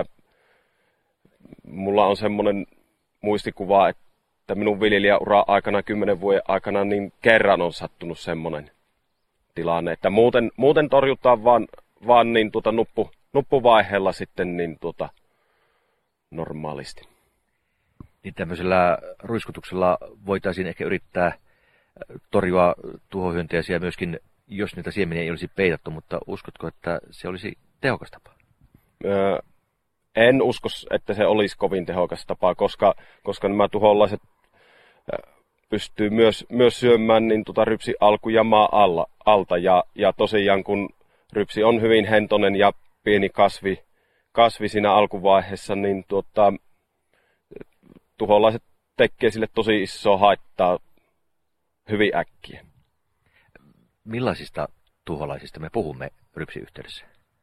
S14: mulla on semmoinen muistikuva, että minun viljelijäura aikana, kymmenen vuoden aikana, niin kerran on sattunut semmoinen tilanne, että muuten, muuten torjutaan vaan, vaan niin tuota nuppu, nuppuvaiheella sitten niin tuota normaalisti.
S13: Niin tämmöisellä ruiskutuksella voitaisiin ehkä yrittää torjua tuhohyönteisiä myöskin, jos niitä siemeniä ei olisi peitattu, mutta uskotko, että se olisi tehokas tapa?
S14: Öö, en usko, että se olisi kovin tehokas tapa, koska, koska nämä tuholaiset pystyy myös, myös syömään niin tota rypsi alku- ja maa alla, alta. Ja, ja tosiaan kun rypsi on hyvin hentonen ja pieni kasvi, kasvi siinä alkuvaiheessa, niin tuota, tuholaiset tekee sille tosi isoa haittaa hyvin äkkiä.
S13: Millaisista tuholaisista me puhumme rypsiyhteydessä?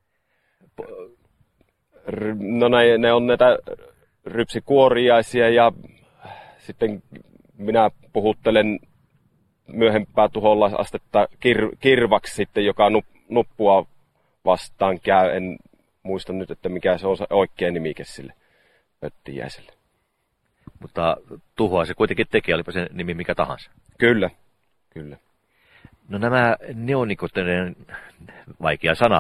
S14: No ne, ne on näitä rypsikuoriaisia ja sitten minä puhuttelen myöhempää tuholaisastetta kir, kirvaksi sitten, joka nup, nuppua vastaan käy. En muista nyt, että mikä se on se oikea nimike sille pöttiäiselle.
S13: Mutta tuhoa se kuitenkin tekee, olipa se nimi mikä tahansa.
S14: Kyllä, kyllä.
S13: No nämä neonikotinoiden, vaikea sana,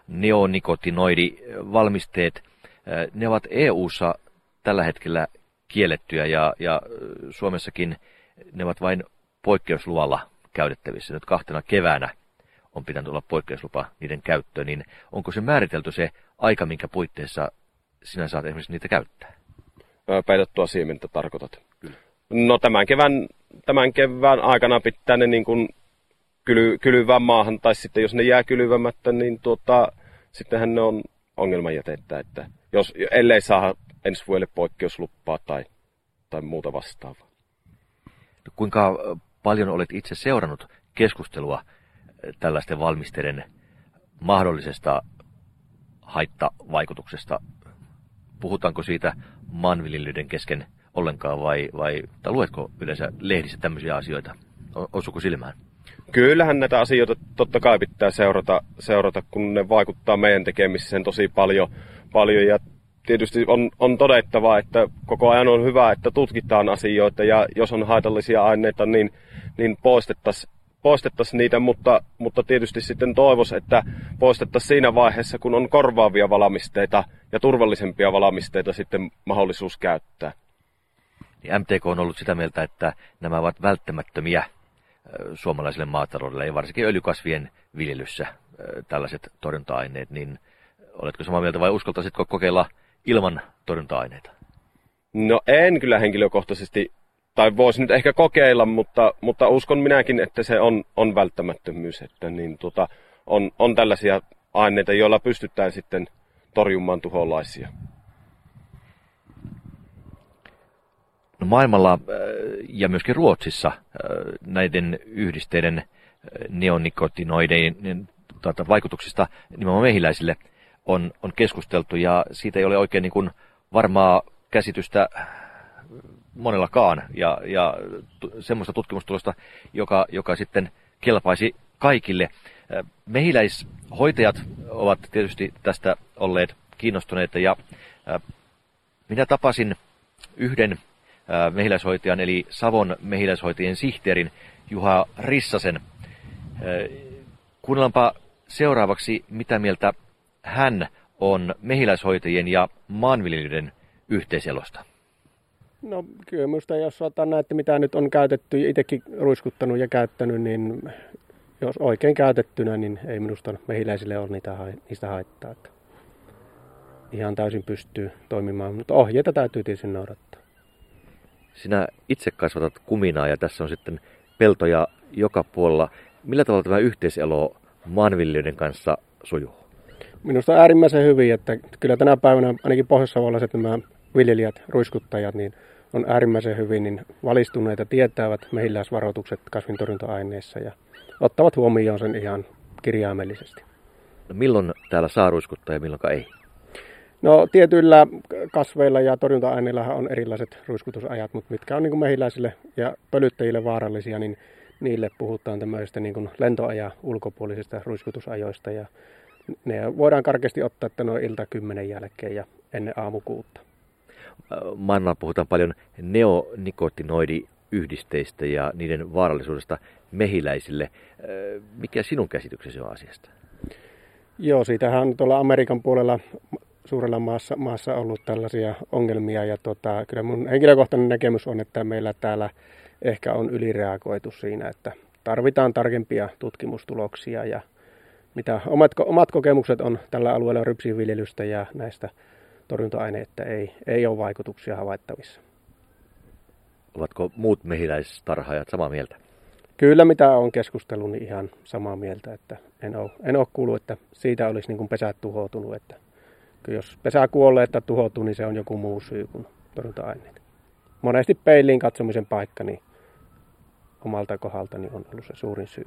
S13: neonikotinoidivalmisteet, ne ovat E U:ssa tällä hetkellä kiellettyjä ja, ja Suomessakin ne ovat vain poikkeusluvalla käytettävissä. Nyt kahtena keväänä on pitänyt olla poikkeuslupa niiden käyttöön, niin onko se määritelty se aika, minkä puitteissa sinä saat esimerkiksi niitä käyttää?
S14: Peitettua siementä tarkoitat. Kyllä. No tämän kevään, tämän kevään aikana pitää ne niin kuin kyly, kylyvään maahan, tai sitten jos ne jää kylyvämättä, niin tuota, sittenhän ne on ongelmanjätettä, että jos, ellei saa ensi vuodelle poikkeuslupaa tai, tai muuta vastaavaa.
S13: No, kuinka paljon olet itse seurannut keskustelua tällaisten valmisteiden mahdollisesta haittavaikutuksesta? Puhutaanko siitä maanviljelijöiden kesken ollenkaan vai, vai tai luetko yleensä lehdissä tämmöisiä asioita? Osuuko silmään?
S14: Kyllähän näitä asioita totta kai pitää seurata, seurata kun ne vaikuttaa meidän tekemiseen tosi paljon. paljon ja tietysti on, on todettava, että koko ajan on hyvä, että tutkitaan asioita ja jos on haitallisia aineita, niin, niin poistettaisiin poistettais niitä, mutta, mutta tietysti sitten toivoisi, että poistettaisiin siinä vaiheessa, kun on korvaavia valmisteita ja turvallisempia valmisteita sitten mahdollisuus käyttää.
S13: M T K on ollut sitä mieltä, että nämä ovat välttämättömiä suomalaiselle maataloudelle ja varsinkin öljykasvien viljelyssä tällaiset torjunta-aineet, niin oletko samaa mieltä vai uskaltaisitko kokeilla ilman torjunta-aineita?
S14: No en kyllä henkilökohtaisesti, tai voisi nyt ehkä kokeilla, mutta, mutta uskon minäkin, että se on, on välttämättömyys, että niin, tota, on, on tällaisia aineita, joilla pystytään sitten torjumaan tuholaisia.
S13: No maailmalla ja myöskin Ruotsissa näiden yhdisteiden neonikotinoideiden tuota, vaikutuksista nimenomaan mehiläisille on, on keskusteltu ja siitä ei ole oikein niin kuin varmaa käsitystä monellakaan ja, ja t- semmoista tutkimustulosta, joka, joka sitten kelpaisi kaikille. Mehiläishoitajat ovat tietysti tästä olleet kiinnostuneita ja äh, minä tapasin yhden äh, mehiläishoitajan eli Savon mehiläishoitajien sihteerin Juha Rissasen. Äh, kuunnellaanpa seuraavaksi, mitä mieltä hän on mehiläishoitajien ja maanviljelijöiden yhteiselosta.
S15: No kyllä minusta, jos otan näitä, mitä nyt on käytetty ja itsekin ruiskuttanut ja käyttänyt, niin jos oikein käytettynä, niin ei minusta mehiläisille ole niitä, niistä haittaa. Että ihan täysin pystyy toimimaan, mutta ohjeita täytyy tietysti noudattaa.
S13: Sinä itse kasvatat kuminaa ja tässä on sitten peltoja joka puolella. Millä tavalla tämä yhteiselo maanviljelijöiden kanssa sujuu?
S15: Minusta on äärimmäisen hyvin, että kyllä tänä päivänä ainakin pohjoissavolaiset nämä viljelijät, ruiskuttajat, niin on äärimmäisen hyvin niin valistuneita, tietävät mehiläisvaroitukset kasvintorjunta-aineissa ja ottavat huomioon sen ihan kirjaimellisesti.
S13: No milloin täällä saa ruiskuttaa ja milloin ei?
S15: No tietyillä kasveilla ja torjunta-aineilla on erilaiset ruiskutusajat, mutta mitkä on niin kuin mehiläisille ja pölyttäjille vaarallisia, niin niille puhutaan tämmöistä niin kuin lentoajan ulkopuolisista ruiskutusajoista ja ne voidaan karkeasti ottaa, että noin ilta kymmenen jälkeen ja ennen aamukuutta.
S13: Maailmalla puhutaan paljon neonikotinoidiyhdisteistä ja niiden vaarallisuudesta mehiläisille. Mikä sinun käsityksesi on asiasta?
S15: Joo, siitähän tuolla Amerikan puolella suurella maassa, maassa ollut tällaisia ongelmia ja tota, kyllä mun henkilökohtainen näkemys on, että meillä täällä ehkä on ylireagoitu siinä, että tarvitaan tarkempia tutkimustuloksia ja mitä omat, omat kokemukset on tällä alueella rypsiviljelystä ja näistä torjunta-aineista ei, ei ole vaikutuksia havaittavissa.
S13: Ovatko muut mehiläistarhaajat samaa mieltä?
S15: Kyllä, mitä olen keskustellut, niin ihan samaa mieltä, että en ole, en ole kuullut, että siitä olisi niin kuin pesät tuhoutunut. Että kyllä jos pesä kuolee, että tuhoutuu, niin se on joku muu syy kuin torjunta-aineet. Monesti peiliin katsomisen paikka niin omalta kohdaltani on ollut se suurin syy.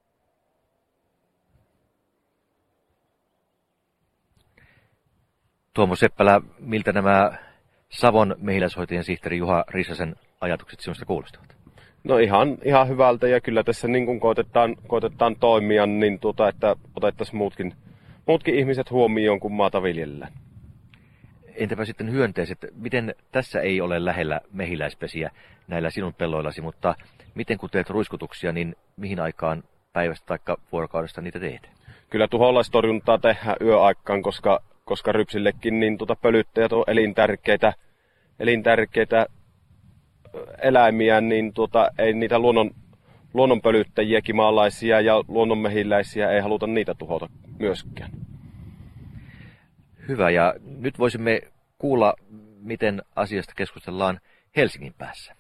S13: Tuomo Seppälä, miltä nämä Savon mehiläishoitajien sihteeri Juha Rissasen ajatukset sinusta kuulostavat?
S14: No ihan, ihan hyvältä ja kyllä tässä niin kun koetetaan, koetetaan toimia niin tuota, että otettaisiin muutkin, muutkin ihmiset huomioon, kun maata viljellään.
S13: Entäpä sitten hyönteiset? Miten tässä ei ole lähellä mehiläispesiä näillä sinun pelloillasi, mutta miten kun teet ruiskutuksia, niin mihin aikaan päivästä tai vuorokaudesta niitä teet? Kyllä
S14: tuholaistorjuntaa tehdään yöaikaan, koska, koska rypsillekin niin tuota pölyttäjät on elintärkeitä, elintärkeitä eläimiä, niin tuota, ei niitä luonnon, luonnonpölyttäjiä, kimaalaisia ja luonnonmehiläisiä ei haluta niitä tuhota myöskään.
S13: Hyvä, ja nyt voisimme kuulla, miten asiasta keskustellaan Helsingin päässä.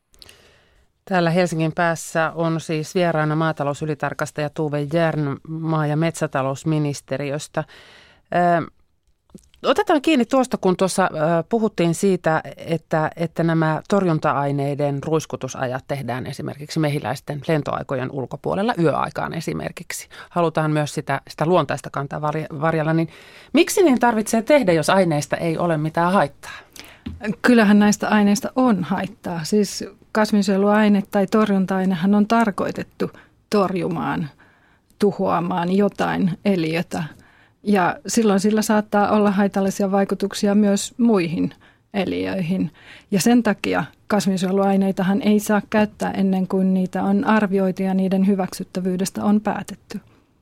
S2: Täällä Helsingin päässä on siis vieraana maatalousylitarkastaja Tuve Järn maa- ja metsätalousministeriöstä. Ö, otetaan kiinni tuosta, kun tuossa ö, puhuttiin siitä, että, että nämä torjunta-aineiden ruiskutusajat tehdään esimerkiksi mehiläisten lentoaikojen ulkopuolella yöaikaan esimerkiksi. Halutaan myös sitä, sitä luontaista kantaa varjella, niin miksi niin tarvitsee tehdä, jos aineista ei ole mitään haittaa?
S12: Kyllähän näistä aineista on haittaa. Siis kasvinsuojeluaine tai torjunta-ainehan on tarkoitettu torjumaan, tuhoamaan jotain eliötä. Ja silloin sillä saattaa olla haitallisia vaikutuksia myös muihin eliöihin. Ja sen takia kasvinsuojeluaineitahan ei saa käyttää ennen kuin niitä on arvioitu ja niiden hyväksyttävyydestä on päätetty.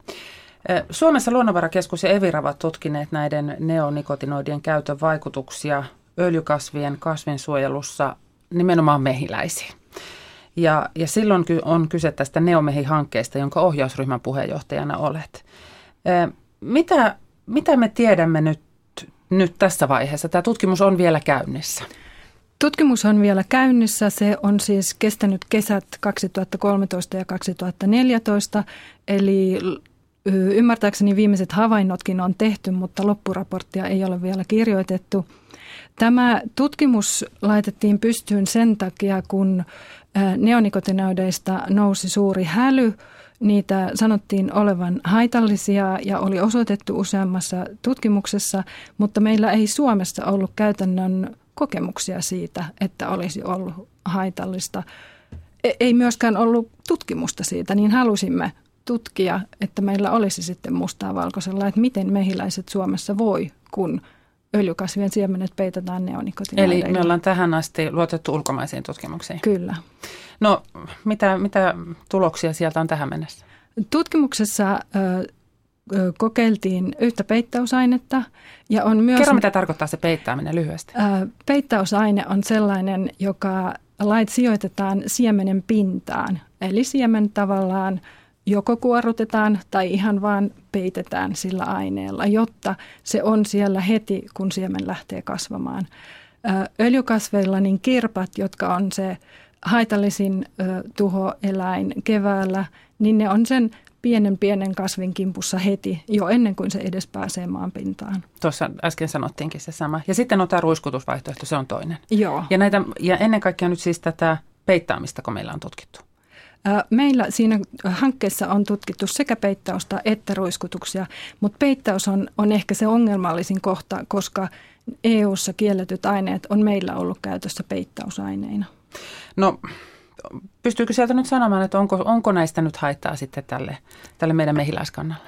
S2: Suomessa Luonnonvarakeskus ja Evira ovat tutkineet näiden neonikotinoidien käytön vaikutuksia öljykasvien kasvinsuojelussa nimenomaan mehiläisiin. Ja, ja silloin on kyse tästä Neomehi-hankkeesta, jonka ohjausryhmän puheenjohtajana olet. Mitä, mitä me tiedämme nyt, nyt tässä vaiheessa? Tämä tutkimus on vielä käynnissä.
S12: Tutkimus on vielä käynnissä. Se on siis kestänyt kesät kaksituhattakolmetoista ja kaksituhattaneljätoista, eli ymmärtääkseni viimeiset havainnotkin on tehty, mutta loppuraporttia ei ole vielä kirjoitettu. Tämä tutkimus laitettiin pystyyn sen takia, kun neonikotinoideista nousi suuri häly. Niitä sanottiin olevan haitallisia ja oli osoitettu useammassa tutkimuksessa, mutta meillä ei Suomessa ollut käytännön kokemuksia siitä, että olisi ollut haitallista. Ei myöskään ollut tutkimusta siitä, niin halusimme tutkia, että meillä olisi sitten mustaa valkoisella, että miten mehiläiset Suomessa voi, kun öljykasvien siemenet peitetään neonikotinoideilla.
S2: Eli me ollaan tähän asti luotettu ulkomaisiin tutkimuksiin.
S12: Kyllä.
S2: No, mitä, mitä tuloksia sieltä on tähän mennessä?
S12: Tutkimuksessa ö, ö, kokeiltiin yhtä peittausainetta. Ja on myös,
S2: kerro, mitä tarkoittaa se peittäminen lyhyesti.
S12: Ö, peittausaine on sellainen, joka lait sijoitetaan siemenen pintaan. Eli siemen tavallaan joko kuorrutetaan tai ihan vaan peitetään sillä aineella, jotta se on siellä heti, kun siemen lähtee kasvamaan. Öljykasveilla niin kirpat, jotka on se haitallisin tuhoeläin keväällä, niin ne on sen pienen pienen kasvin kimpussa heti jo ennen kuin se edes pääsee maan pintaan.
S2: Tuossa äsken sanottiinkin se sama. Ja sitten on tämä ruiskutusvaihtoehto, se on toinen.
S12: Joo.
S2: Ja, näitä, ja ennen kaikkea nyt siis tätä peittaamista, kun meillä on tutkittu.
S12: Meillä siinä hankkeessa on tutkittu sekä peittausta että ruiskutuksia, mutta peittaus on, on ehkä se ongelmallisin kohta, koska E U:ssa kielletyt aineet on meillä ollut käytössä peittausaineina.
S2: No, pystyykö sieltä nyt sanomaan, että onko, onko näistä nyt haittaa sitten tälle, tälle meidän mehiläiskannalle?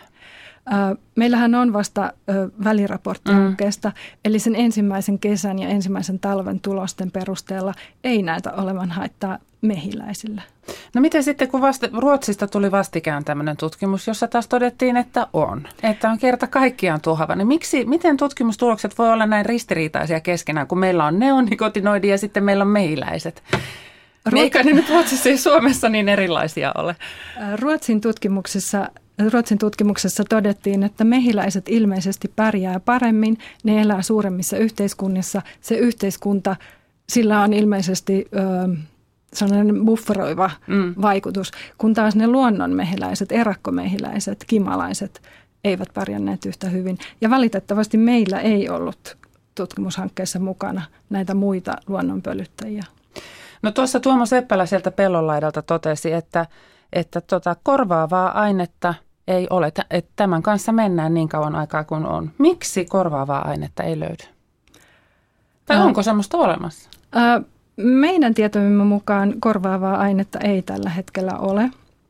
S12: Meillähän on vasta väliraportti hankkeesta, mm. eli sen ensimmäisen kesän ja ensimmäisen talven tulosten perusteella ei näytä olevan haittaa mehiläisillä.
S2: No miten sitten, kun vasta, Ruotsista tuli vastikään tämmöinen tutkimus, jossa taas todettiin, että on, että on kerta kaikkiaan tuhoava, niin miksi, miten tutkimustulokset voi olla näin ristiriitaisia keskenään, kun meillä on neonikotinoidi ja sitten meillä on mehiläiset? Eikä ne nyt Ruotsissa ja Suomessa niin erilaisia ole.
S12: Ruotsin tutkimuksessa, Ruotsin tutkimuksessa todettiin, että mehiläiset ilmeisesti pärjää paremmin, ne elää suuremmissa yhteiskunnissa, se yhteiskunta, sillä on ilmeisesti Ö, sellainen bufferoiva mm. vaikutus, kun taas ne luonnonmehiläiset, erakkomehiläiset, kimalaiset eivät pärjänneet yhtä hyvin. Ja valitettavasti meillä ei ollut tutkimushankkeessa mukana näitä muita luonnonpölyttäjiä.
S2: No tuossa Tuomo Seppälä sieltä pellonlaidalta totesi, että, että tota korvaavaa ainetta ei ole. Että tämän kanssa mennään niin kauan aikaa kuin on. Miksi korvaavaa ainetta ei löydy? Tai äh, onko semmoista olemassa?
S12: Äh, Meidän tietojemme mukaan korvaavaa ainetta ei tällä hetkellä ole.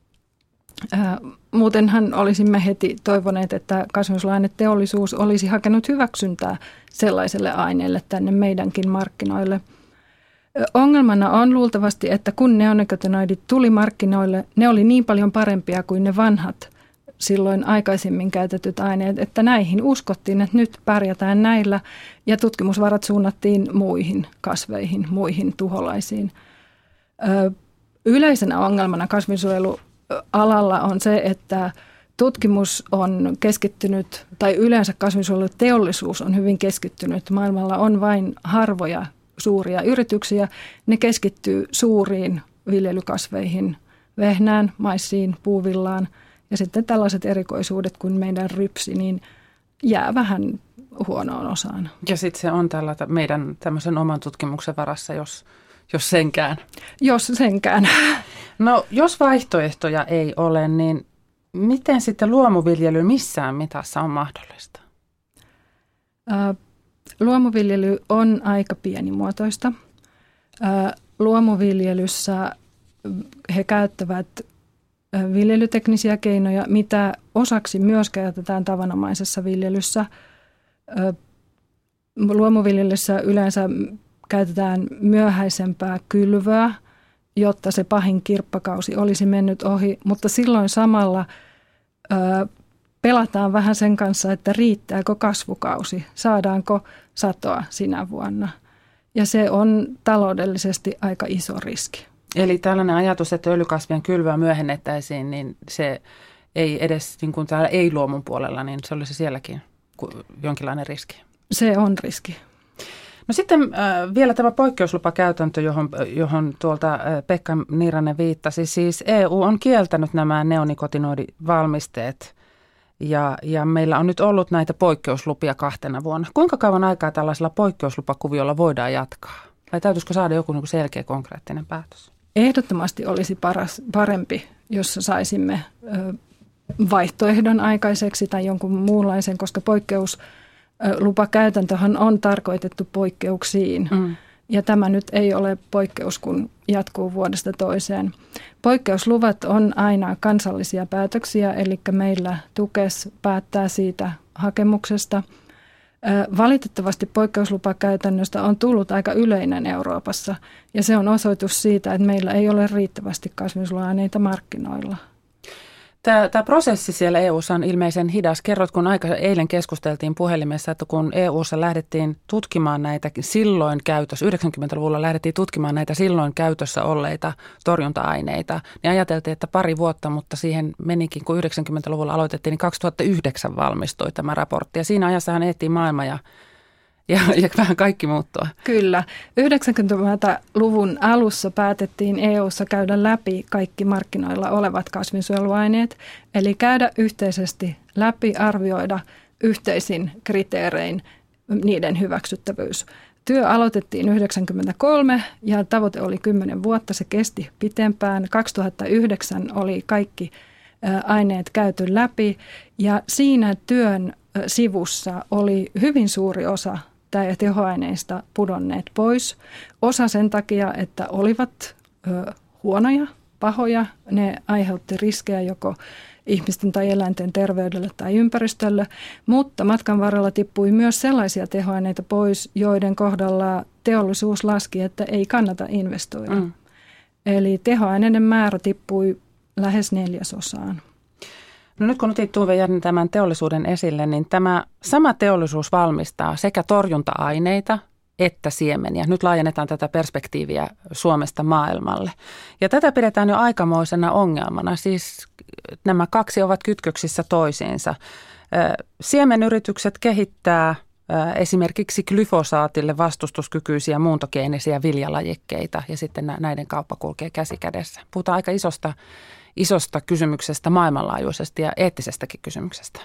S12: Ää, muutenhan olisimme heti toivoneet, että kasvinsuojeluaineteollisuus olisi hakenut hyväksyntää sellaiselle aineelle tänne meidänkin markkinoille. Ää, ongelmana on luultavasti, että kun neonikotinoidit tuli markkinoille, ne oli niin paljon parempia kuin ne vanhat silloin aikaisemmin käytetyt aineet, että näihin uskottiin, että nyt pärjätään näillä ja tutkimusvarat suunnattiin muihin kasveihin, muihin tuholaisiin. Ö, yleisenä ongelmana kasvinsuojelualalla on se, että tutkimus on keskittynyt, tai yleensä kasvinsuojeluteollisuus on hyvin keskittynyt. Maailmalla on vain harvoja suuria yrityksiä. Ne keskittyy suuriin viljelykasveihin, vehnään, maissiin, puuvillaan. Ja sitten tällaiset erikoisuudet kuin meidän rypsi, niin jää vähän huonoon osaan.
S2: Ja sitten se on tällä meidän tämmöisen oman tutkimuksen varassa, jos, jos senkään.
S12: Jos senkään.
S2: No jos vaihtoehtoja ei ole, niin miten sitten luomuviljely missään mitassa on mahdollista?
S12: Ä, luomuviljely on aika pienimuotoista. Ä, luomuviljelyssä he käyttävät viljelyteknisiä keinoja, mitä osaksi myös käytetään tavanomaisessa viljelyssä. Luomuviljelyssä yleensä käytetään myöhäisempää kylvöä, jotta se pahin kirppakausi olisi mennyt ohi, mutta silloin samalla ö, pelataan vähän sen kanssa, että riittääkö kasvukausi, saadaanko satoa sinä vuonna. Ja se on taloudellisesti aika iso riski.
S2: Eli tällainen ajatus, että öljykasvien kylvöä myöhennettäisiin, niin se ei edes, niin kuin täällä ei-luomun puolella, niin se olisi sielläkin jonkinlainen riski.
S12: Se on riski.
S2: No sitten äh, vielä tämä poikkeuslupakäytäntö, johon, johon tuolta äh, Pekka Niiranen viittasi. Siis E U on kieltänyt nämä neonikotinoidivalmisteet ja, ja meillä on nyt ollut näitä poikkeuslupia kahtena vuonna. Kuinka kauan aikaa tällaisella poikkeuslupakuviolla voidaan jatkaa? Vai täytyisikö saada joku niin selkeä konkreettinen päätös?
S12: Ehdottomasti olisi paras, parempi, jos saisimme ö, vaihtoehdon aikaiseksi tai jonkun muunlaisen, koska poikkeuslupakäytäntöhän on tarkoitettu poikkeuksiin. Mm. Ja tämä nyt ei ole poikkeus, kun jatkuu vuodesta toiseen. Poikkeusluvat on aina kansallisia päätöksiä, eli meillä TUKES päättää siitä hakemuksesta. Valitettavasti poikkeuslupakäytännöstä on tullut aika yleinen Euroopassa, ja se on osoitus siitä, että meillä ei ole riittävästi kasvinsuojeluaineita markkinoilla.
S2: Tämä, tämä prosessi siellä E U:ssa on ilmeisen hidas. Kerrot, kun aika eilen keskusteltiin puhelimessa, että kun E U:ssa lähdettiin tutkimaan näitä silloin käytössä, yhdeksänkymmentäluvulla lähdettiin tutkimaan näitä silloin käytössä olleita torjunta-aineita, niin ajateltiin, että pari vuotta, mutta siihen menikin, kun yhdeksänkymmentäluvulla aloitettiin, niin kaksituhattayhdeksän valmistui tämä raportti. Ja siinä ajassahan ehtii maailma ja Ja, ja vähän kaikki muuttua.
S12: Kyllä. yhdeksänkymmentäluvun alussa päätettiin E U:ssa käydä läpi kaikki markkinoilla olevat kasvinsuojeluaineet, eli käydä yhteisesti läpi, arvioida yhteisin kriteerein niiden hyväksyttävyys. Työ aloitettiin yhdeksänkymmentäkolme ja tavoite oli kymmenen vuotta, se kesti pitempään. kaksituhattayhdeksän oli kaikki aineet käyty läpi ja siinä työn sivussa oli hyvin suuri osa tehoaineista pudonneet pois. Osa sen takia, että olivat ö, huonoja, pahoja, ne aiheutti riskejä joko ihmisten tai eläinten terveydelle tai ympäristölle, mutta matkan varrella tippui myös sellaisia tehoaineita pois, joiden kohdalla teollisuus laski, että ei kannata investoida. Mm. Eli tehoaineiden määrä tippui lähes neljäsosaan.
S2: No nyt kun otit Tuve Järni tämän teollisuuden esille, niin tämä sama teollisuus valmistaa sekä torjunta-aineita että siemeniä. Nyt laajennetaan tätä perspektiiviä Suomesta maailmalle. Ja tätä pidetään jo aikamoisena ongelmana. Siis nämä kaksi ovat kytköksissä toisiinsa. Siemenyritykset kehittää esimerkiksi glyfosaatille vastustuskykyisiä muuntogeenisiä viljalajikkeita ja sitten näiden kauppa kulkee käsi kädessä. Puhutaan aika isosta, isosta kysymyksestä maailmanlaajuisesti ja eettisestäkin kysymyksestä.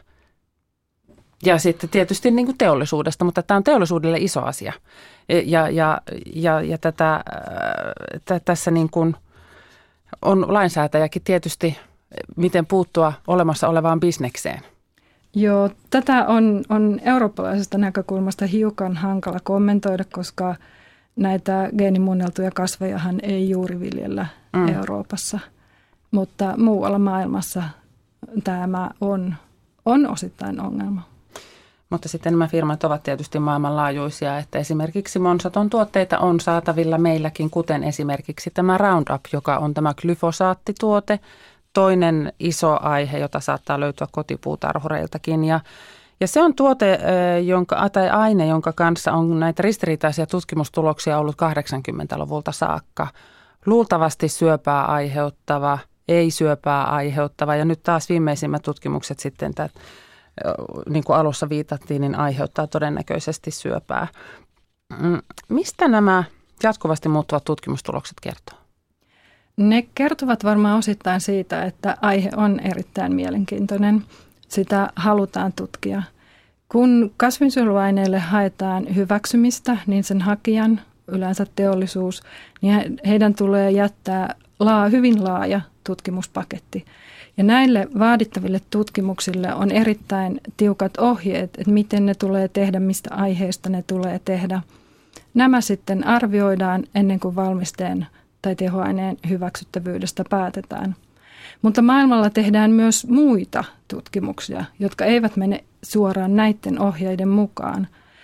S2: Ja sitten tietysti niin kuin teollisuudesta, mutta tämä on teollisuudelle iso asia. Ja, ja, ja, ja tätä, tä, tässä niin kuin on lainsäätäjäkin tietysti, miten puuttua olemassa olevaan bisnekseen.
S12: Joo, tätä on, on eurooppalaisesta näkökulmasta hiukan hankala kommentoida, koska näitä geenimuunneltuja kasvejahan ei juuri viljellä mm. Euroopassa. Mutta muualla maailmassa tämä on, on osittain ongelma.
S2: Mutta sitten nämä firmat ovat tietysti maailmanlaajuisia, että esimerkiksi Monsanton tuotteita on saatavilla meilläkin, kuten esimerkiksi tämä Roundup, joka on tämä glyfosaattituote, toinen iso aihe, jota saattaa löytyä kotipuutarhureiltakin. Ja, ja se on tuote jonka, tai aine, jonka kanssa on näitä ristiriitaisia tutkimustuloksia ollut kahdeksankymmentäluvulta saakka. Luultavasti syöpää aiheuttava, ei syöpää aiheuttava ja nyt taas viimeisimmät tutkimukset sitten, että niin kuin alussa viitattiin, niin aiheuttaa todennäköisesti syöpää. Mistä nämä jatkuvasti muuttuvat tutkimustulokset kertoo?
S12: Ne kertovat varmaan osittain siitä, että aihe on erittäin mielenkiintoinen. Sitä halutaan tutkia. Kun kasvinsuojeluaineille haetaan hyväksymistä, niin sen hakijan, yleensä teollisuus, niin heidän tulee jättää laa, hyvin laaja tutkimuspaketti. Ja näille vaadittaville tutkimuksille on erittäin tiukat ohjeet, että miten ne tulee tehdä, mistä aiheesta ne tulee tehdä. Nämä sitten arvioidaan ennen kuin valmisteen tai tehoaineen hyväksyttävyydestä päätetään. Mutta maailmalla tehdään myös muita tutkimuksia, jotka eivät mene suoraan näiden ohjeiden mukaan.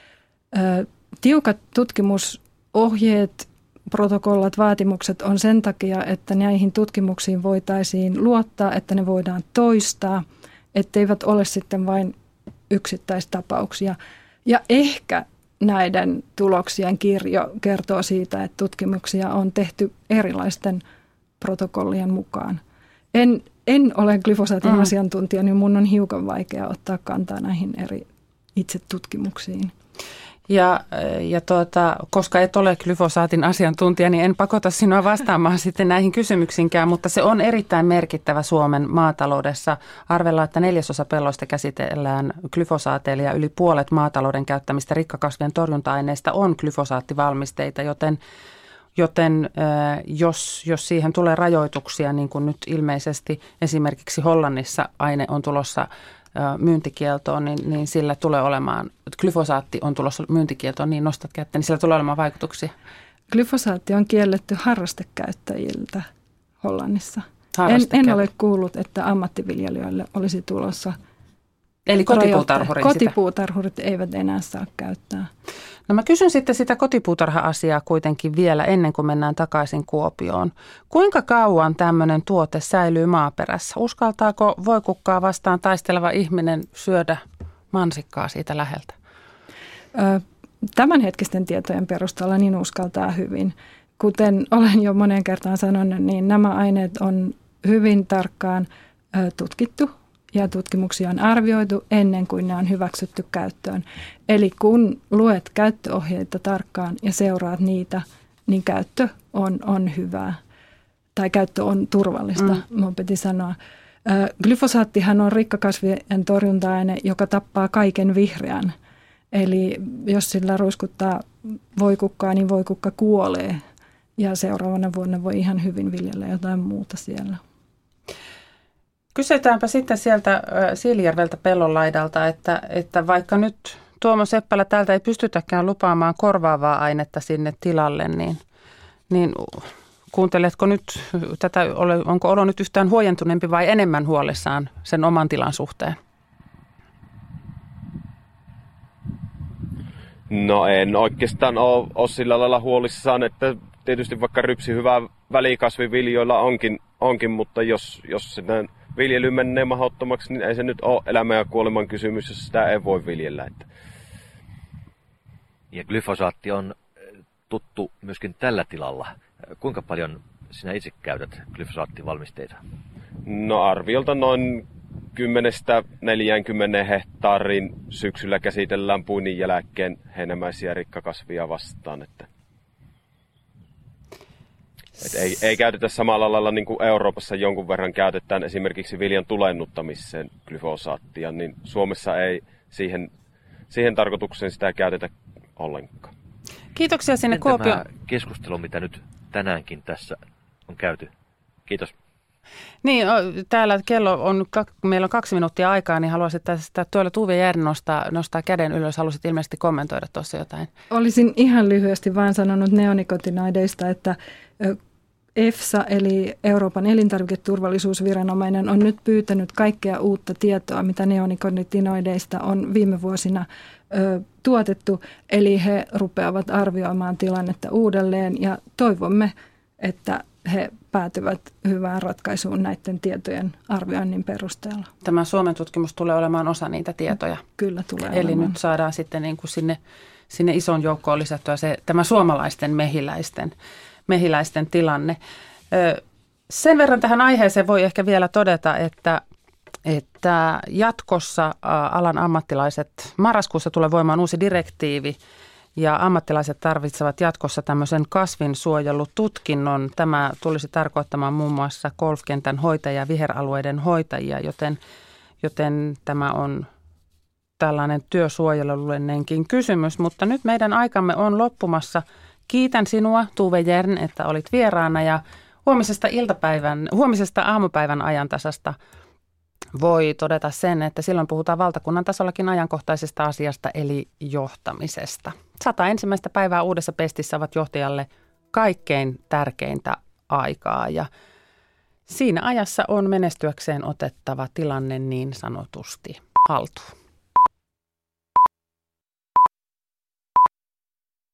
S12: Ö, tiukat tutkimusohjeet, protokollat, vaatimukset on sen takia, että näihin tutkimuksiin voitaisiin luottaa, että ne voidaan toistaa, etteivät ole sitten vain yksittäistapauksia. Ja ehkä näiden tuloksien kirjo kertoo siitä, että tutkimuksia on tehty erilaisten protokollien mukaan. En, en ole glyfosaatin mm. asiantuntija, niin mun on hiukan vaikea ottaa kantaa näihin eri itse tutkimuksiin.
S2: Ja, ja tuota, koska et ole glyfosaatin asiantuntija, niin en pakota sinua vastaamaan sitten näihin kysymyksiinkään, mutta se on erittäin merkittävä Suomen maataloudessa. Arvellaan, että neljäsosa pelloista käsitellään glyfosaateilla ja yli puolet maatalouden käyttämistä rikkakasvien torjunta-aineista on glyfosaattivalmisteita, joten, joten jos, jos siihen tulee rajoituksia, niin kuin nyt ilmeisesti esimerkiksi Hollannissa aine on tulossa myyntikieltoon, niin, niin sillä tulee olemaan, glyfosaatti on tulossa myyntikieltoon, niin nostat kättä, niin sillä tulee olemaan vaikutuksia.
S12: Glyfosaatti on kielletty harrastekäyttäjiltä Hollannissa. En, en ole kuullut, että ammattiviljelijöille olisi tulossa.
S2: Eli kotipuutarhurit
S12: Kotipuutarhurit eivät enää saa käyttää.
S2: No mä kysyn sitten sitä kotipuutarha-asiaa kuitenkin vielä ennen kuin mennään takaisin Kuopioon. Kuinka kauan tämmöinen tuote säilyy maaperässä? Uskaltaako voikukkaa vastaan taisteleva ihminen syödä mansikkaa siitä läheltä?
S12: Tämänhetkisten tietojen perusteella niin uskaltaa hyvin. Kuten olen jo monen kertaan sanonut, niin nämä aineet on hyvin tarkkaan tutkittu. Ja tutkimuksia on arvioitu ennen kuin ne on hyväksytty käyttöön. Eli kun luet käyttöohjeita tarkkaan ja seuraat niitä, niin käyttö on, on hyvää. Tai käyttö on turvallista, mm. minun piti sanoa. Glyfosaattihan on rikkakasvien torjunta-aine, joka tappaa kaiken vihreän. Eli jos sillä ruiskuttaa voikukkaa, niin voikukka kuolee. Ja seuraavana vuonna voi ihan hyvin viljellä jotain muuta siellä.
S2: Kysytäänpä sitten sieltä Siilijärveltä pellonlaidalta, että, että vaikka nyt Tuomo Seppälä täältä ei pystytäkään lupaamaan korvaavaa ainetta sinne tilalle, niin, niin kuunteletko nyt tätä, onko olo nyt yhtään huojentuneempi vai enemmän huolissaan sen oman tilan suhteen?
S14: No en oikeastaan ole, ole sillä lailla huolissaan, että tietysti vaikka rypsi hyvää välikasviviljoilla onkin, onkin mutta jos, jos sitä viljely menee mahdottomaksi, niin ei se nyt ole elämän ja kuoleman kysymys, jos sitä ei voi viljellä. Että.
S13: Ja glyfosaatti on tuttu myöskin tällä tilalla. Kuinka paljon sinä itse käytät glyfosaattivalmisteita?
S14: No arviolta noin kymmenestä neljäänkymmeneen hehtaarin syksyllä käsitellään puinnin jälkeen heinämäisiä rikkakasvia vastaan. Että, et ei, ei käytetä samalla lailla niin kuin Euroopassa jonkun verran käytetään esimerkiksi viljan tulennuttamiseen glyfosaattia, niin Suomessa ei siihen, siihen tarkoitukseen sitä käytetä ollenkaan.
S2: Kiitoksia sinne Kuopioon.
S13: Tämä keskustelu, mitä nyt tänäänkin tässä on käyty. Kiitos.
S2: Niin, täällä kello on, meillä on kaksi minuuttia aikaa, niin haluaisit tästä tuolla Tuve Järni nostaa, nostaa käden ylös. Haluaisit ilmeisesti kommentoida tuossa jotain.
S12: Olisin ihan lyhyesti vain sanonut neonikotinoideista, että EFSA eli Euroopan elintarviketurvallisuusviranomainen on nyt pyytänyt kaikkea uutta tietoa, mitä neonikotinoideista on viime vuosina ö, tuotettu. Eli he rupeavat arvioimaan tilannetta uudelleen ja toivomme, että he päätyvät hyvään ratkaisuun näiden tietojen arvioinnin perusteella.
S2: Tämä Suomen tutkimus tulee olemaan osa niitä tietoja.
S12: Kyllä tulee
S2: Eli
S12: olemaan.
S2: nyt saadaan sitten niin kuin sinne, sinne ison joukkoon lisättyä se, tämä suomalaisten mehiläisten, mehiläisten tilanne. Sen verran tähän aiheeseen voi ehkä vielä todeta, että, että jatkossa alan ammattilaiset, marraskuussa tulee voimaan uusi direktiivi, ja ammattilaiset tarvitsevat jatkossa tämmöisen kasvinsuojelututkinnon. Tämä tulisi tarkoittamaan muun muassa golfkentän hoitajia ja viheralueiden hoitajia, joten, joten tämä on tällainen työsuojelullinenkin kysymys. Mutta nyt meidän aikamme on loppumassa. Kiitän sinua, Tuve Järn, että olit vieraana ja huomisesta, iltapäivän, huomisesta aamupäivän ajantasasta voi todeta sen, että silloin puhutaan valtakunnan tasollakin ajankohtaisesta asiasta eli johtamisesta. Sata ensimmäistä päivää uudessa pestissä ovat johtajalle kaikkein tärkeintä aikaa ja siinä ajassa on menestyäkseen otettava tilanne niin sanotusti haltuun.